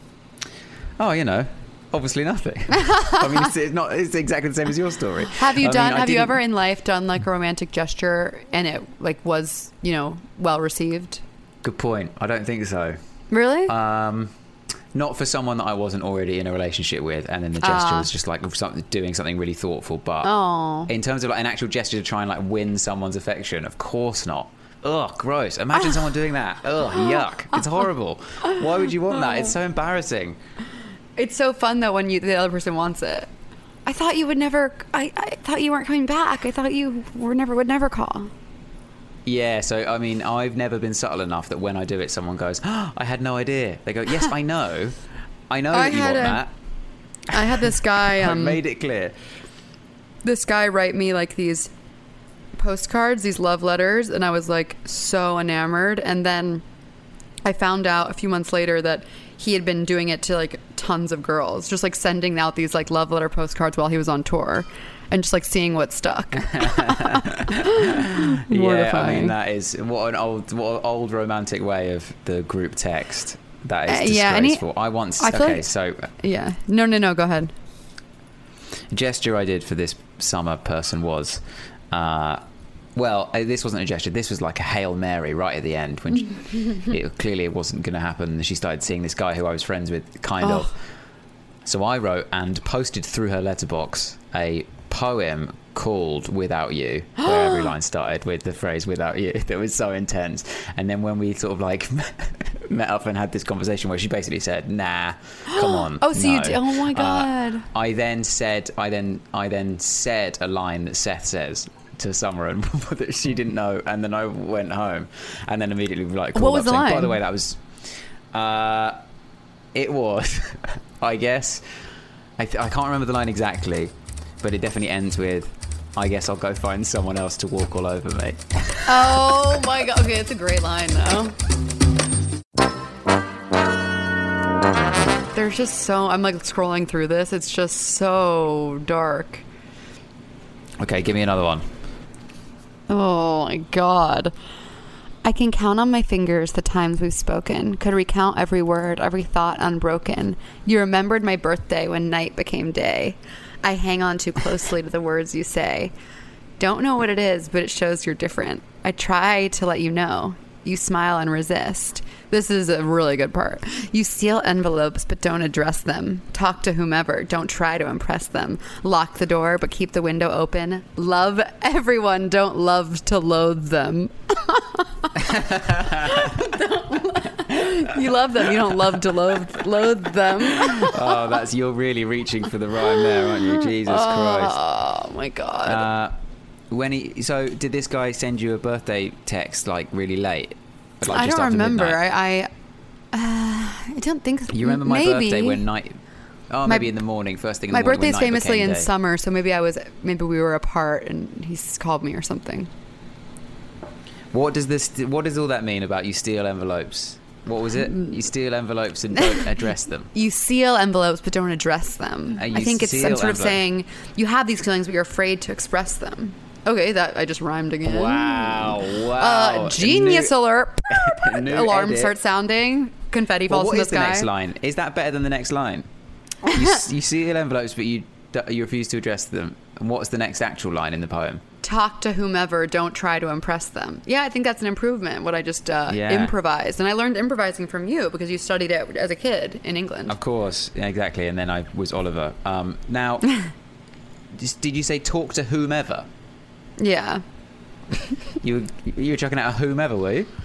Oh, you know, obviously nothing. I mean, it's, it's not. It's exactly the same as your story. Have you I done? mean, have you didn't... ever in life done like a romantic gesture and it like was, you know, well received? Good point. I don't think so. Really? Um, not for someone that I wasn't already in a relationship with, and then the gesture uh, was just like something, doing something really thoughtful. But oh. in terms of like an actual gesture to try and like win someone's affection, of course not. Ugh, gross. Imagine someone doing that. Ugh, yuck. It's horrible. Why would you want that? It's so embarrassing. It's so fun though when you the other person wants it. I thought you would never. I, I thought you weren't coming back. I thought you were never would never call. Yeah, so I mean, I've never been subtle enough that when I do it, someone goes, oh, "I had no idea." They go, "Yes, I know, I know I that you had want a, that." I had this guy. Um, I made it clear. This guy write me like these postcards, these love letters, and I was like so enamored. And then I found out a few months later that he had been doing it to like tons of girls, just like sending out these like love letter postcards while he was on tour and just like seeing what stuck. Yeah, I mean, that is what an old what an old romantic way of the group text. That is Uh, yeah, and he- disgraceful. I once I feel okay, like- so Yeah. No, no, no. Go ahead. a gesture I did for this summer person was uh well, uh, this wasn't a gesture. This was like a Hail Mary right at the end when she, it clearly it wasn't going to happen. She started seeing this guy who I was friends with, kind Oh. of. So I wrote and posted through her letterbox a poem called Without You, where every line started with the phrase "Without You." That was so intense. And then when we sort of like met up and had this conversation where she basically said, "Nah, come on." Oh, so no. you d- oh my God. Uh, I then said, I then, I then said a line that Seth says to Summer and that she didn't know, and then I went home and then immediately like called What was up the saying, line? by the way, that was uh it was, I guess, I, th- I can't remember the line exactly, but it definitely ends with, I guess I'll go find someone else to walk all over me. Oh my god. Okay, it's a great line though. There's just so, I'm like scrolling through this. It's just so dark. Okay, give me another one. Oh my god. I can count on my fingers the times we've spoken. Could recount every word, every thought unbroken. You remembered my birthday when night became day. I hang on too closely to the words you say. Don't know what it is, but it shows you're different. I try to let you know. You smile and resist. This is a really good part. You seal envelopes, but don't address them. Talk to whomever. Don't try to impress them. Lock the door, but keep the window open. Love everyone. Don't love to loathe them. You love them. You don't love to loathe, loathe them. Oh, that's, you're really reaching for the rhyme there, aren't you? Jesus oh, Christ. Oh, my God. Uh, when he, so did this guy send you a birthday text like really late? Like, I just don't after remember. midnight? I, I, uh, I don't think so. You remember my maybe. birthday when night? Oh, My- maybe in the morning, first thing in My the morning. when birthday's night famously became in day. summer, so maybe I was, maybe we were apart and he called me or something. What does this? What does all that mean about you steal envelopes? What was it? You steal envelopes and don't address them. You seal envelopes but don't address them. Uh, you I think it's I'm seal sort of envelopes. saying you have these feelings but you're afraid to express them. Okay, that I just rhymed again. Wow! Wow! Uh, genius New- alert! new Alarm edit. starts sounding. Confetti Well, falls what from the is the sky. next line? Is that better than the next line? You, s- you seal envelopes, but you d- you refuse to address them. And what's the next actual line in the poem? Talk to whomever, don't try to impress them. Yeah, I think that's an improvement, what I just uh, Yeah. improvised. And I learned improvising from you because you studied it as a kid in England. Of course, yeah, exactly. And then I was Oliver. Um, now, just- did you say talk to whomever? Yeah. You were, you were chucking out a whomever, were you?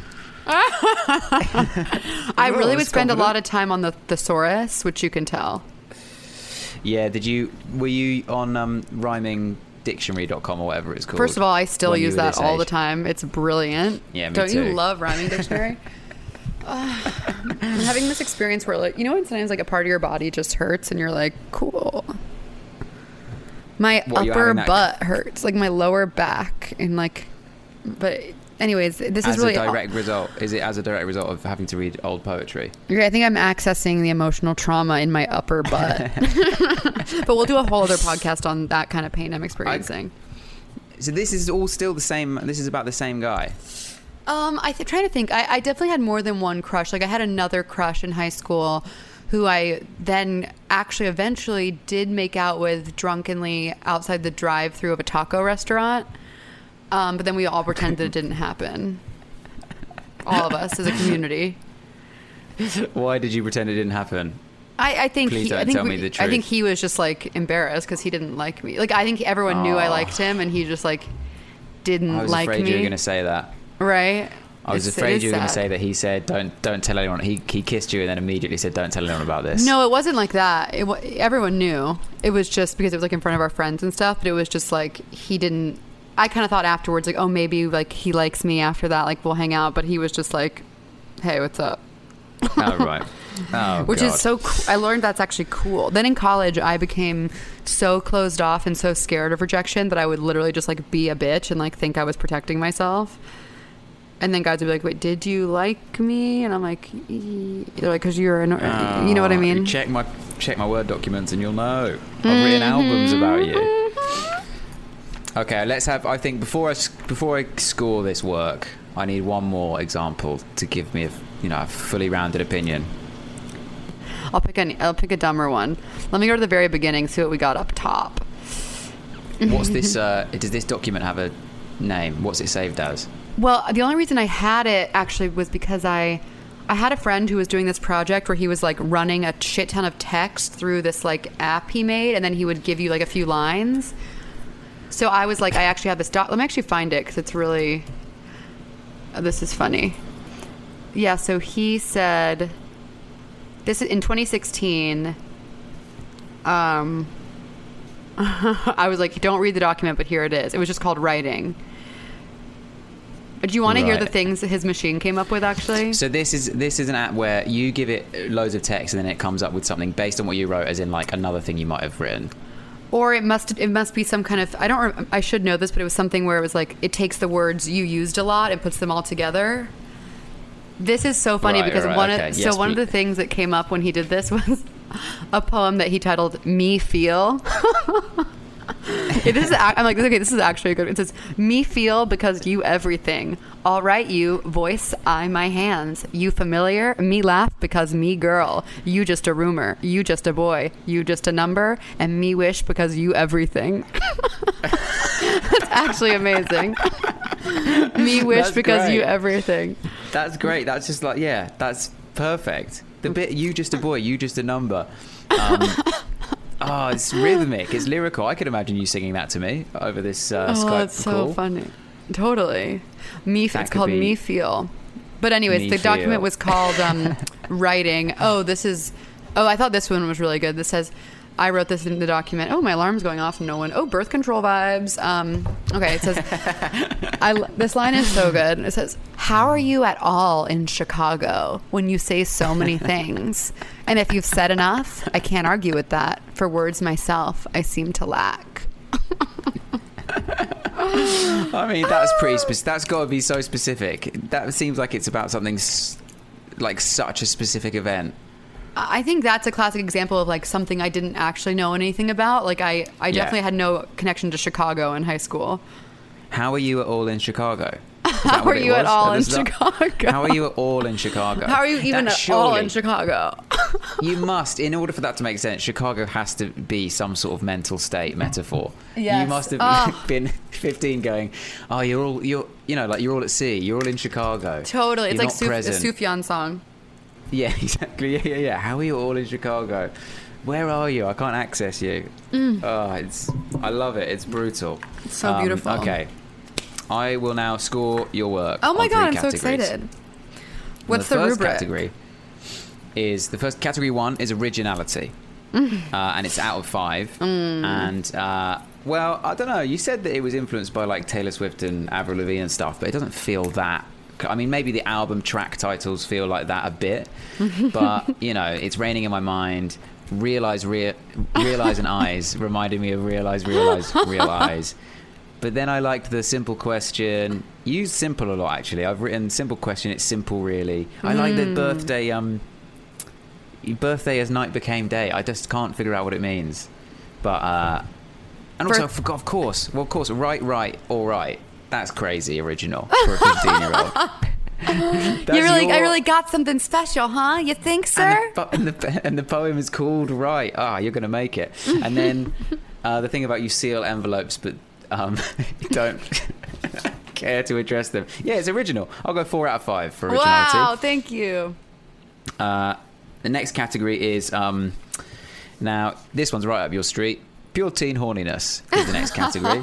I really would it's spend a confident. lot of time on the thesaurus, which you can tell. Yeah. Did you? Were you on um, rhyming dictionary dot com or whatever it's called? First of all, I still when you use were that this all age? the time. It's brilliant. Yeah, me Don't too. you love rhyming dictionary? uh, I'm having this experience where, like, you know, when sometimes like a part of your body just hurts, and you're like, cool. My What, you're upper having that- butt hurts, like my lower back, and like, but anyways, this As is really a direct result, is it as a direct result of having to read old poetry? Yeah, I think I'm accessing the emotional trauma in my upper butt. But we'll do a whole other podcast on that kind of pain I'm experiencing. So this is all still the same. This is about the same guy. Um, I th- trying to think. I, I definitely had more than one crush. Like I had another crush in high school, who I then actually eventually did make out with drunkenly outside the drive-thru of a taco restaurant. Um, but then we all pretended it didn't happen. All of us as a community. Why did you pretend it didn't happen? I, I think Please he, don't I think tell we- me the I think truth. he was just like embarrassed because he didn't like me. Like I think everyone knew I Aw. liked him, and he just like didn't I was like afraid me. you were going to say that. Right? I was It's- it afraid is you were going to sad. say that he said, "Don't, don't tell anyone." He he kissed you and then immediately said, "Don't tell anyone about this." No, it wasn't like that. It wa- everyone knew. It was just because it was like in front of our friends and stuff. But it was just like he didn't. I kind of thought afterwards, like, oh, maybe like he likes me after that. Like we'll hang out. But he was just like, hey, what's up? Oh right. Oh, Which God. is so cool. I learned that's actually cool. Then in college, I became so closed off and so scared of rejection that I would literally just like be a bitch and like think I was protecting myself. And then guys would be like, wait, did you like me? And I'm like, "E-" they're like, because you're, an, you know what I Oh, mean? Check my check my Word documents and you'll know. I've written albums about you. Okay, let's have. I think before I s- before I score this work, I need one more example to give me a you know a fully rounded opinion. I'll pick a, I'll pick a dumber one. Let me go to the very beginning, see what we got up top. What's this? Uh, does this document have a name? What's it saved as? Well, the only reason I had it actually was because I I had a friend who was doing this project where he was like running a shit ton of text through this like app he made, and then he would give you like a few lines. So I was like, I actually have this doc. Let me actually find it because it's really. Oh, this is funny. Yeah. So he said, this is in twenty sixteen. Um. I was like, don't read the document, but here it is. It was just called Writing. Do you want to hear Right. the things that his machine came up with, actually? So this is this is an app where you give it loads of text and then it comes up with something based on what you wrote, as in like another thing you might have written. Or it must it must be some kind of, I don't rem- I should know this, but it was something where it was like it takes the words you used a lot and puts them all together. This is so funny Right, because right, one okay. of Yes, so one of please. the things that came up when he did this was a poem that he titled "Me Feel." It is. ac- I'm like, okay, this is actually a good. It says, "Me feel because you everything. All right, you voice, I my hands. You familiar? Me laugh because me girl. You just a rumor. You just a boy. You just a number. And me wish because you everything." That's actually amazing. Me wish That's because you great. everything. That's great. That's just like, yeah, that's perfect. The bit, you just a boy, you just a number. Um, oh, it's rhythmic. It's lyrical. I could imagine you singing that to me over this uh, Oh, Skype that's so call. funny. Totally. Me. That It's could called be- Me Feel. But anyways, Me the document Feel. was called um, Writing. Oh, this is. Oh, I thought this one was really good. This says, I wrote this in the document. Oh, my alarm's going off. No one. Oh, birth control vibes. Um, okay, it says, I, this line is so good. It says, how are you at all in Chicago when you say so many things? And if you've said enough, I can't argue with that. For words myself, I seem to lack. I mean, that's pretty specific. That's got to be so specific. That seems like it's about something s- like such a specific event. I think that's a classic example of like something I didn't actually know anything about. Like I, I Yeah. definitely had no connection to Chicago in high school. How are you at all in Chicago? Is How that what are it you at was? all in Is that- Chicago? How are you at all in Chicago? How are you even That at all surely- in Chicago? You must, in order for that to make sense, Chicago has to be some sort of mental state metaphor. Yes. You must have Oh. been fifteen going, oh, you're all, you're, you know, like you're all at sea, you're all in Chicago. Totally. It's You're like not Suf- a present. Sufjan song. Yeah, exactly. Yeah, yeah, yeah. How are you all in Chicago? Where are you? I can't access you. Mm. Oh, it's, I love it. It's brutal. It's so beautiful. Okay. I will now score your work. Oh my on God, I'm three so categories. excited. What's the, the first rubric? category is the first category one is originality, Mm. uh, and it's out of five. And uh, well, I don't know. You said that it was influenced by like Taylor Swift and Avril Lavigne and stuff, but it doesn't feel that. I mean, maybe the album track titles feel like that a bit, but you know, it's raining in my mind. Realize, rea- realize, and eyes reminded me of realize, realize, realize. But then I liked the simple question. Use simple a lot, actually. I've written simple question. It's simple, really. I like the birthday. Um, birthday as night became day. I just can't figure out what it means. But uh, and also, I Birth- forgot. Of course, well, of course, right, right, all right. That's crazy original for a fifteen-year-old. You really, I really got something special, huh? You think, sir? And the, po- and, the, and the poem is called Right. Ah, you're going to make it. And then uh, the thing about you seal envelopes, but um, you don't care to address them. Yeah, it's original. I'll go four out of five for originality. Wow, thank you. Uh, the next category is um, now this one's right up your street. Pure teen horniness is the next category.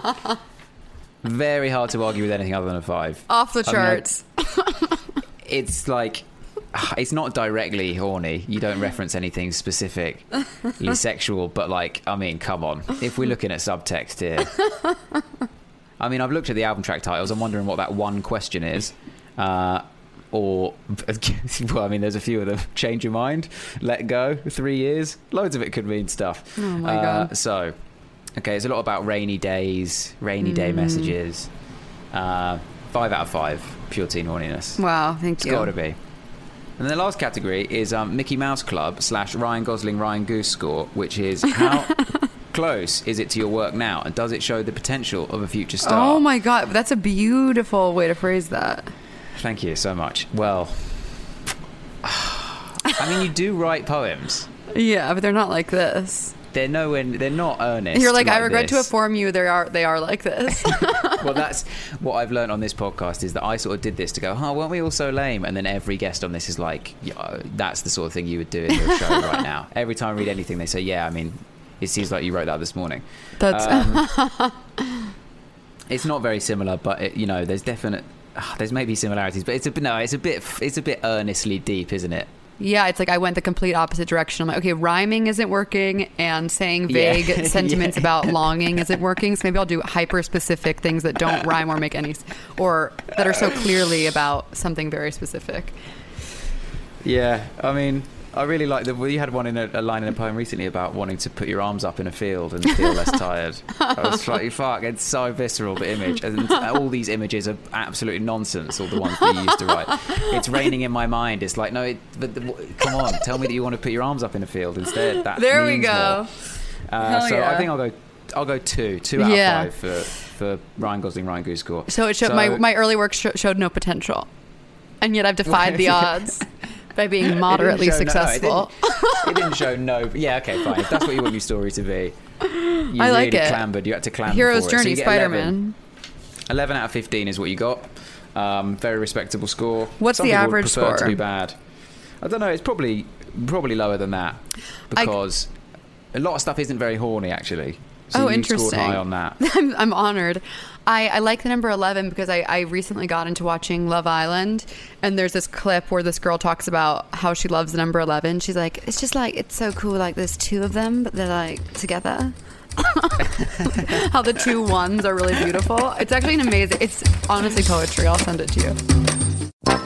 Very hard to argue with anything other than a five. Off the I mean, like, charts. it's like it's not directly horny. You don't reference anything specifically sexual, but like, I mean, come on. If we're looking at subtext here, I mean, I've looked at the album track titles. I'm wondering what that one question is. Uh, or, well, I mean, there's a few of them. Change your mind, let go, three years. Loads of it could mean stuff. Oh my Uh, God. So, okay, it's a lot about rainy days, rainy day Mm. messages. Uh, five out of five, pure teen horniness. Wow, thank It's you. got to be. And the last category is um, Mickey Mouse Club slash Ryan Gosling Ryan Goose score, which is how close is it to your work now, and does it show the potential of a future star? Oh my God, that's a beautiful way to phrase that. Thank you so much. Well, I mean, you do write poems. Yeah, but they're not like this. They're nowhere. They're not earnest. You're like, I regret to this. inform you, they are they are like this. Well, that's what I've learned on this podcast, is that I sort of did this to go, oh, weren't we all so lame? And then every guest on this is like, yeah, that's the sort of thing you would do in your show right now. Every time I read anything, they say, yeah, I mean, it seems like you wrote that this morning. That's Um, it's not very similar, but it, you know, there's definite, uh, there's maybe similarities, but it's a no, it's a bit, it's a bit earnestly deep, isn't it? Yeah, it's like I went the complete opposite direction. I'm like, okay, rhyming isn't working, and saying vague Yeah. sentiments Yeah. about longing isn't working. So maybe I'll do hyper specific things that don't rhyme or make any, or that are so clearly about something very specific. Yeah, I mean, I really like the. Well, you had one in a, a line in a poem recently about wanting to put your arms up in a field and feel less tired. I was like, fuck, it's so visceral, the image. And all these images are absolutely nonsense, all the ones that you used to write. It's raining in my mind. It's like, no, it, but the, come on, tell me that you want to put your arms up in a field instead. That There we means go. more. Uh, Hell so yeah. I think I'll go. I'll go two, two out Yeah. of five for for Ryan Gosling, Ryan Goose score. So it showed So- my my early work sh- showed no potential, and yet I've defied the odds by being moderately It didn't show- no, successful. it, didn't, it didn't show no. Yeah, okay, fine. If that's what you want your story to be, you I like really it. clambered. You had to clamber. Hero's for it. So Journey, you get Spider-Man. eleven. eleven out of fifteen is what you got. Um, very respectable score. What's Some the people would average prefer it score? to be bad. I don't know. It's probably probably lower than that because a lot of stuff isn't very horny actually. So Oh, you interesting. scored high on that. I'm, I'm honored. I, I like the number eleven because I, I recently got into watching Love Island, and there's this clip where this girl talks about how she loves the number eleven. She's like, it's just like, it's so cool, like there's two of them, but they're like together. How the two ones are really beautiful. It's actually an amazing, it's honestly poetry. I'll send it to you.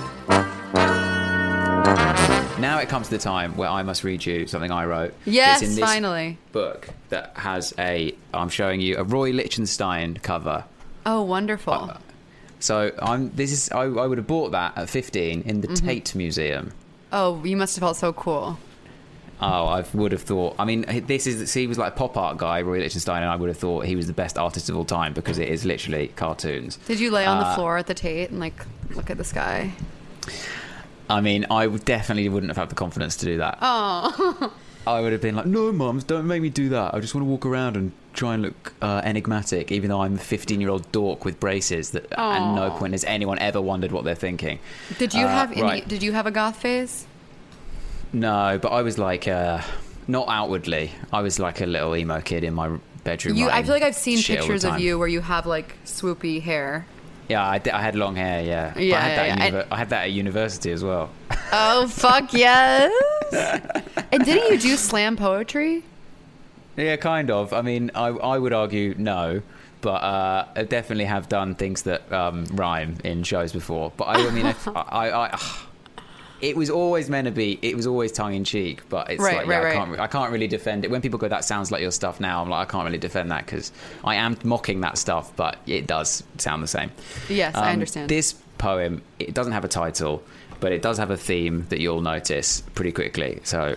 Now it comes to the time where I must read you something I wrote. Yes, It's in this finally. book that has a. I'm showing you a Roy Lichtenstein cover. Oh, wonderful. So I'm. This is. I, I would have bought that at fifteen in the Mm-hmm. Tate Museum. Oh, you must have felt so cool. Oh, I would have thought. I mean, this is. See, he was like a pop art guy, Roy Lichtenstein, and I would have thought he was the best artist of all time because it is literally cartoons. Did you lay on Uh, the floor at the Tate and like look at the sky? I mean, I would definitely wouldn't have had the confidence to do that. Oh. I would have been like, no, mums, don't make me do that. I just want to walk around and try and look uh, enigmatic, even though I'm a fifteen-year-old dork with braces. That at no point has anyone ever wondered what they're thinking. Did you Uh, have any, right. did you have a goth phase? No, but I was like, uh, not outwardly. I was like a little emo kid in my bedroom. You, I writing feel like I've seen shit all the pictures of time. you where you have like swoopy hair. Yeah, I, did, I had long hair. Yeah, But Yeah, I had that. yeah, at yeah. univer- I had that at university as well. Oh fuck yes! And didn't you do slam poetry? Yeah, kind of. I mean, I I would argue no, but uh, I definitely have done things that um, rhyme in shows before. But I, I mean, I, I, I, it was always meant to be. It was always tongue in cheek, but it's Right, like right, yeah, I right. can't. re- I can't really defend it when people go, "That sounds like your stuff." Now I'm like, I can't really defend that because I am mocking that stuff, but it does sound the same. Yes, I Um, understand. This poem, it doesn't have a title, but it does have a theme that you'll notice pretty quickly. So.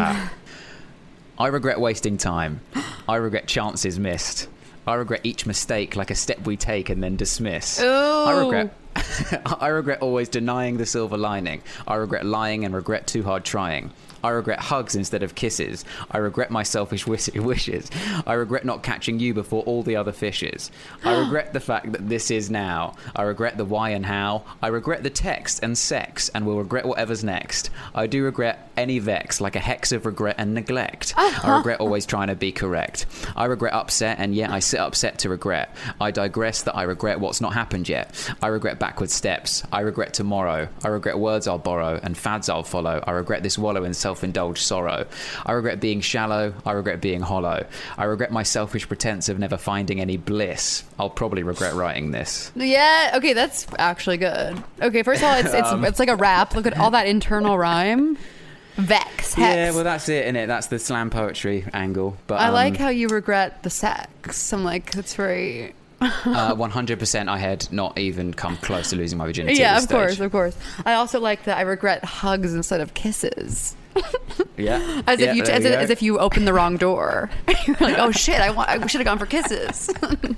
I regret wasting time. I regret chances missed. I regret each mistake like a step we take and then dismiss. Ooh. I regret I regret always denying the silver lining. I regret lying and regret too hard trying. I regret hugs instead of kisses. I regret my selfish wish- wishes. I regret not catching you before all the other fishes. I regret the fact that this is now. I regret the why and how. I regret the text and sex and will regret whatever's next. I do regret any vex like a hex of regret and neglect. I regret always trying to be correct. I regret upset and yet I sit upset to regret. I digress that I regret what's not happened yet. I regret backward steps. I regret tomorrow. I regret words I'll borrow and fads I'll follow. I regret this wallow in self-indulged sorrow. I regret being shallow. I regret being hollow. I regret my selfish pretense of never finding any bliss. I'll probably regret writing this. Yeah. Okay, that's actually good. Okay, first of all, it's it's Um, it's like a rap. Look at all that internal rhyme. Vex. Hex. Yeah, well, that's it, innit? That's the slam poetry angle. But I um, like how you regret the sex. I'm like, that's very. uh, one hundred percent I had not even come close to losing my virginity. Yeah, at this of course, stage. of course. I also like that I regret hugs instead of kisses. Yeah. As yeah, if you there as, we if, go. as if you opened the wrong door. You're like, oh shit, I want I should have gone for kisses.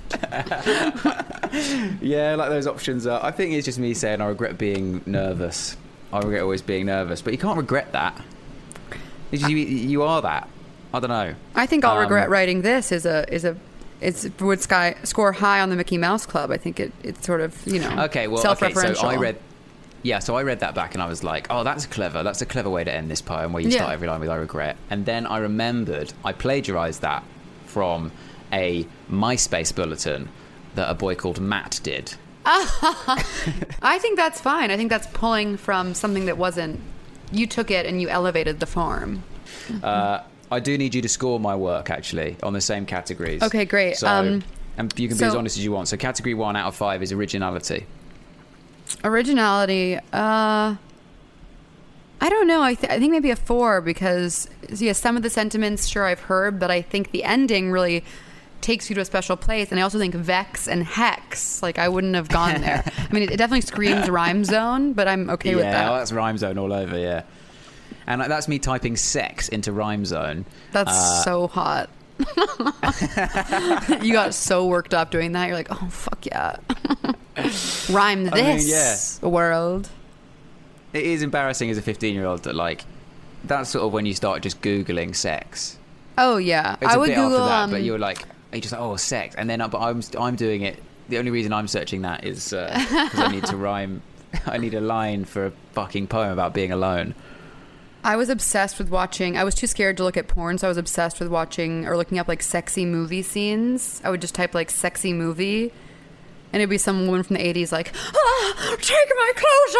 Yeah, like those options are. I think it's just me saying I regret being nervous. I regret always being nervous, but you can't regret that. It's just, you, you are that. I don't know. I think I'll Um, regret writing this is a is a it's would sky score high on the Mickey Mouse Club. I think it it's sort of, you know, Okay, well, okay, self-referential. so I read. Yeah, so I read that back and I was like, oh, that's clever. That's a clever way to end this poem where you Yeah. start every line with I regret. And then I remembered I plagiarized that from a MySpace bulletin that a boy called Matt did. I think that's fine. I think that's pulling from something that wasn't you took it and you elevated the form. Uh, I do need you to score my work, actually, on the same categories. Okay, great. So, um, and you can be so, as honest as you want. So category one out of five is originality. Originality, uh... I don't know. I, th- I think maybe a four because, yeah, some of the sentiments, sure, I've heard, but I think the ending really takes you to a special place. And I also think Vex and Hex, like, I wouldn't have gone there. I mean, it, it definitely screams Rhyme Zone, but I'm okay yeah, with that. Yeah, that's Rhyme Zone all over, yeah. And that's me typing sex into Rhyme Zone. That's uh, so hot. You got so worked up doing that. You're like, oh, fuck yeah. Rhyme this I mean, yeah. world. It is embarrassing as a fifteen-year-old that, like, that's sort of when you start just Googling sex. Oh, yeah. It's I a would bit Google... after that, um, but you're like, you're just like, oh, sex. And then but I'm, I'm doing it. The only reason I'm searching that is because uh, I need to rhyme. I need a line for a fucking poem about being alone. I was obsessed with watching... I was too scared to look at porn, so I was obsessed with watching or looking up, like, sexy movie scenes. I would just type, like, sexy movie... And it'd be some woman from the eighties like, ah, take my clothes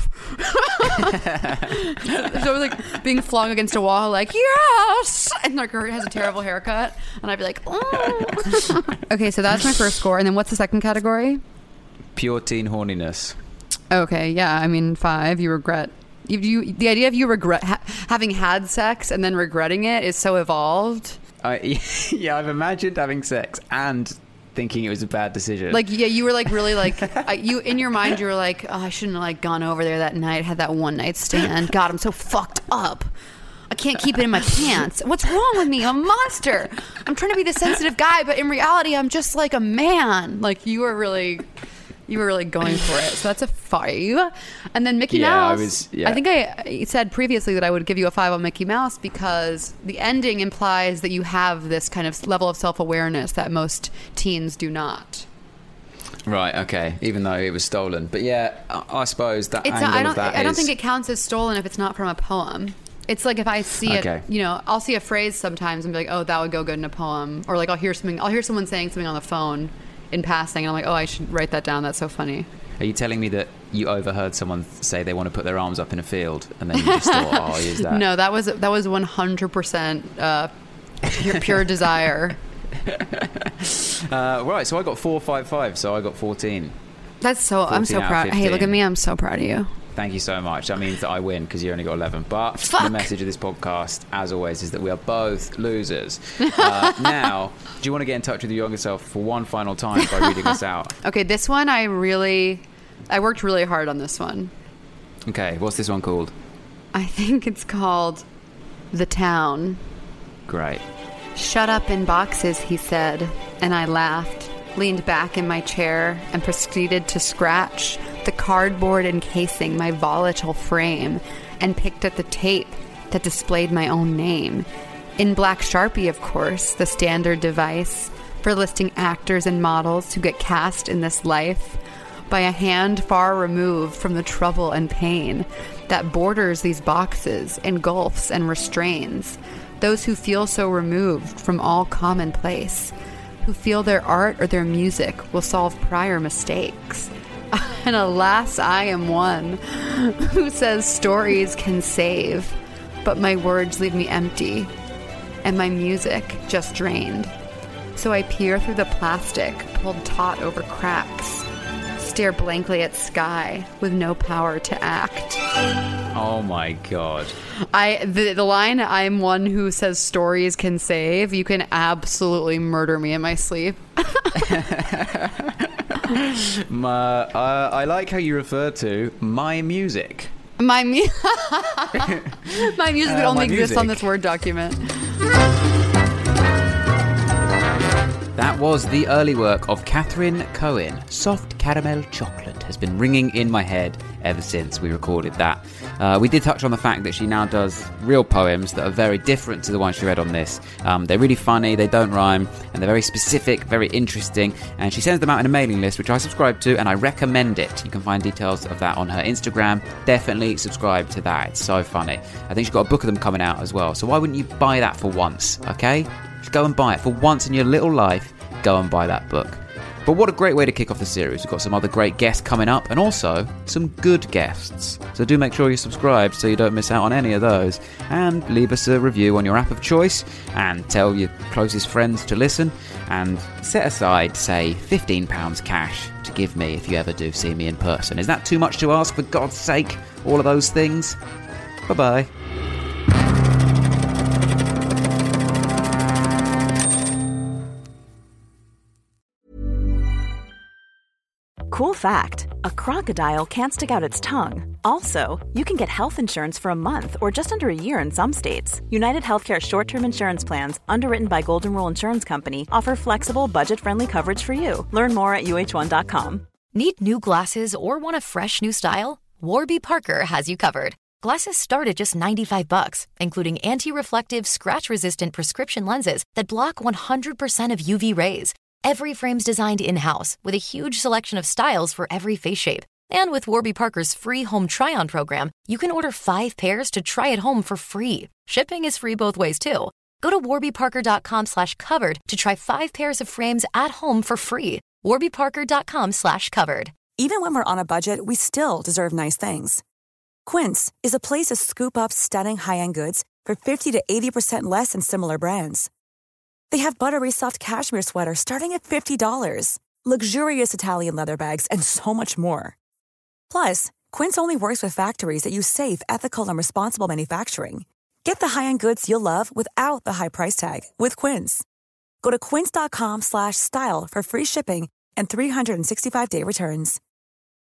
off. So I was like being flung against a wall like, yes. And like her has a terrible haircut. And I'd be like, oh. Okay, so that's my first score. And then what's the second category? Pure teen horniness. Okay, yeah. I mean, five. You regret. You, you, the idea of you regret ha- having had sex and then regretting it is so evolved. I, yeah, I've imagined having sex and... thinking it was a bad decision. Like, yeah, you were like really like I, you in your mind you were like, oh, I shouldn't have like gone over there that night, had that one night stand. God, I'm so fucked up. I can't keep it in my pants. What's wrong with me? I'm a monster. I'm trying to be the sensitive guy, but in reality I'm just like a man. Like you were really you were really going for it. So that's a five. And then Mickey yeah, Mouse. I, was, yeah. I think I said previously that I would give you a five on Mickey Mouse because the ending implies that you have this kind of level of self-awareness that most teens do not. Right, okay. Even though it was stolen. But yeah, I, I suppose that it's angle not, I don't, of that I don't is... think it counts as stolen if it's not from a poem. It's like if I see okay. it, you know, I'll see a phrase sometimes and be like, oh, that would go good in a poem. Or like I'll hear something, I'll hear someone saying something on the phone in passing and I'm like, oh, I should write that down. That's so funny. Are you telling me that you overheard someone say they want to put their arms up in a field and then you just thought, oh, I'll use that? No, that was that was one hundred percent uh, pure, pure desire. uh, right, so I got four, five, five, so I got fourteen. That's so, I'm so proud. Hey, look at me, I'm so proud of you. Thank you so much. That means that I win because you only got eleven. But Fuck. The message of this podcast, as always, is that we are both losers. Uh, now, do you want to get in touch with your younger self for one final time by reading this out? Okay, this one I really... I worked really hard on this one. Okay, what's this one called? I think it's called The Town. Great. Shut up in boxes, he said, and I laughed, leaned back in my chair, and proceeded to scratch the cardboard encasing my volatile frame and picked at the tape that displayed my own name. In black Sharpie, of course, the standard device for listing actors and models who get cast in this life by a hand far removed from the trouble and pain that borders these boxes, engulfs and restrains those who feel so removed from all commonplace, who feel their art or their music will solve prior mistakes. And alas, I am one who says stories can save, but my words leave me empty, and my music just drained. So I peer through the plastic, pulled taut over cracks, stare blankly at sky with no power to act. Oh my God. I the, the line, I'm one who says stories can save, you can absolutely murder me in my sleep. my, uh, I like how you refer to my music. My, mu- my music that uh, only my exists music. on this Word document. That was the early work of Catherine Cohen. Soft Caramel Chocolate has been ringing in my head ever since we recorded that. Uh, we did touch on the fact that she now does real poems that are very different to the ones she read on this. Um, they're really funny, they don't rhyme, and they're very specific, very interesting, and she sends them out in a mailing list, which I subscribe to, and I recommend it. You can find details of that on her Instagram. Definitely subscribe to that. It's so funny. I think she's got a book of them coming out as well, so why wouldn't you buy that for once, okay? Just go and buy it. For once in your little life, go and buy that book. But what a great way to kick off the series. We've got some other great guests coming up, and also some good guests. So do make sure you're subscribed so you don't miss out on any of those. And leave us a review on your app of choice, and tell your closest friends to listen, and set aside, say, fifteen pounds cash to give me if you ever do see me in person. Is that too much to ask, for God's sake? All of those things? Bye-bye. Cool fact, a crocodile can't stick out its tongue. Also, you can get health insurance for a month or just under a year in some states. United Healthcare short-term insurance plans, underwritten by Golden Rule Insurance Company, offer flexible, budget-friendly coverage for you. Learn more at U H one dot com. Need new glasses or want a fresh new style? Warby Parker has you covered. Glasses start at just ninety-five bucks, including anti-reflective, scratch-resistant prescription lenses that block one hundred percent of U V rays. Every frame's designed in-house with a huge selection of styles for every face shape. And with Warby Parker's free home try-on program, you can order five pairs to try at home for free. Shipping is free both ways, too. Go to warbyparker.com slash covered to try five pairs of frames at home for free. warbyparker.com slash covered. Even when we're on a budget, we still deserve nice things. Quince is a place to scoop up stunning high-end goods for fifty to eighty percent less than similar brands. They have buttery soft cashmere sweaters starting at fifty dollars, luxurious Italian leather bags, and so much more. Plus, Quince only works with factories that use safe, ethical, and responsible manufacturing. Get the high-end goods you'll love without the high price tag with Quince. Go to quince.com slash style for free shipping and three sixty-five day returns.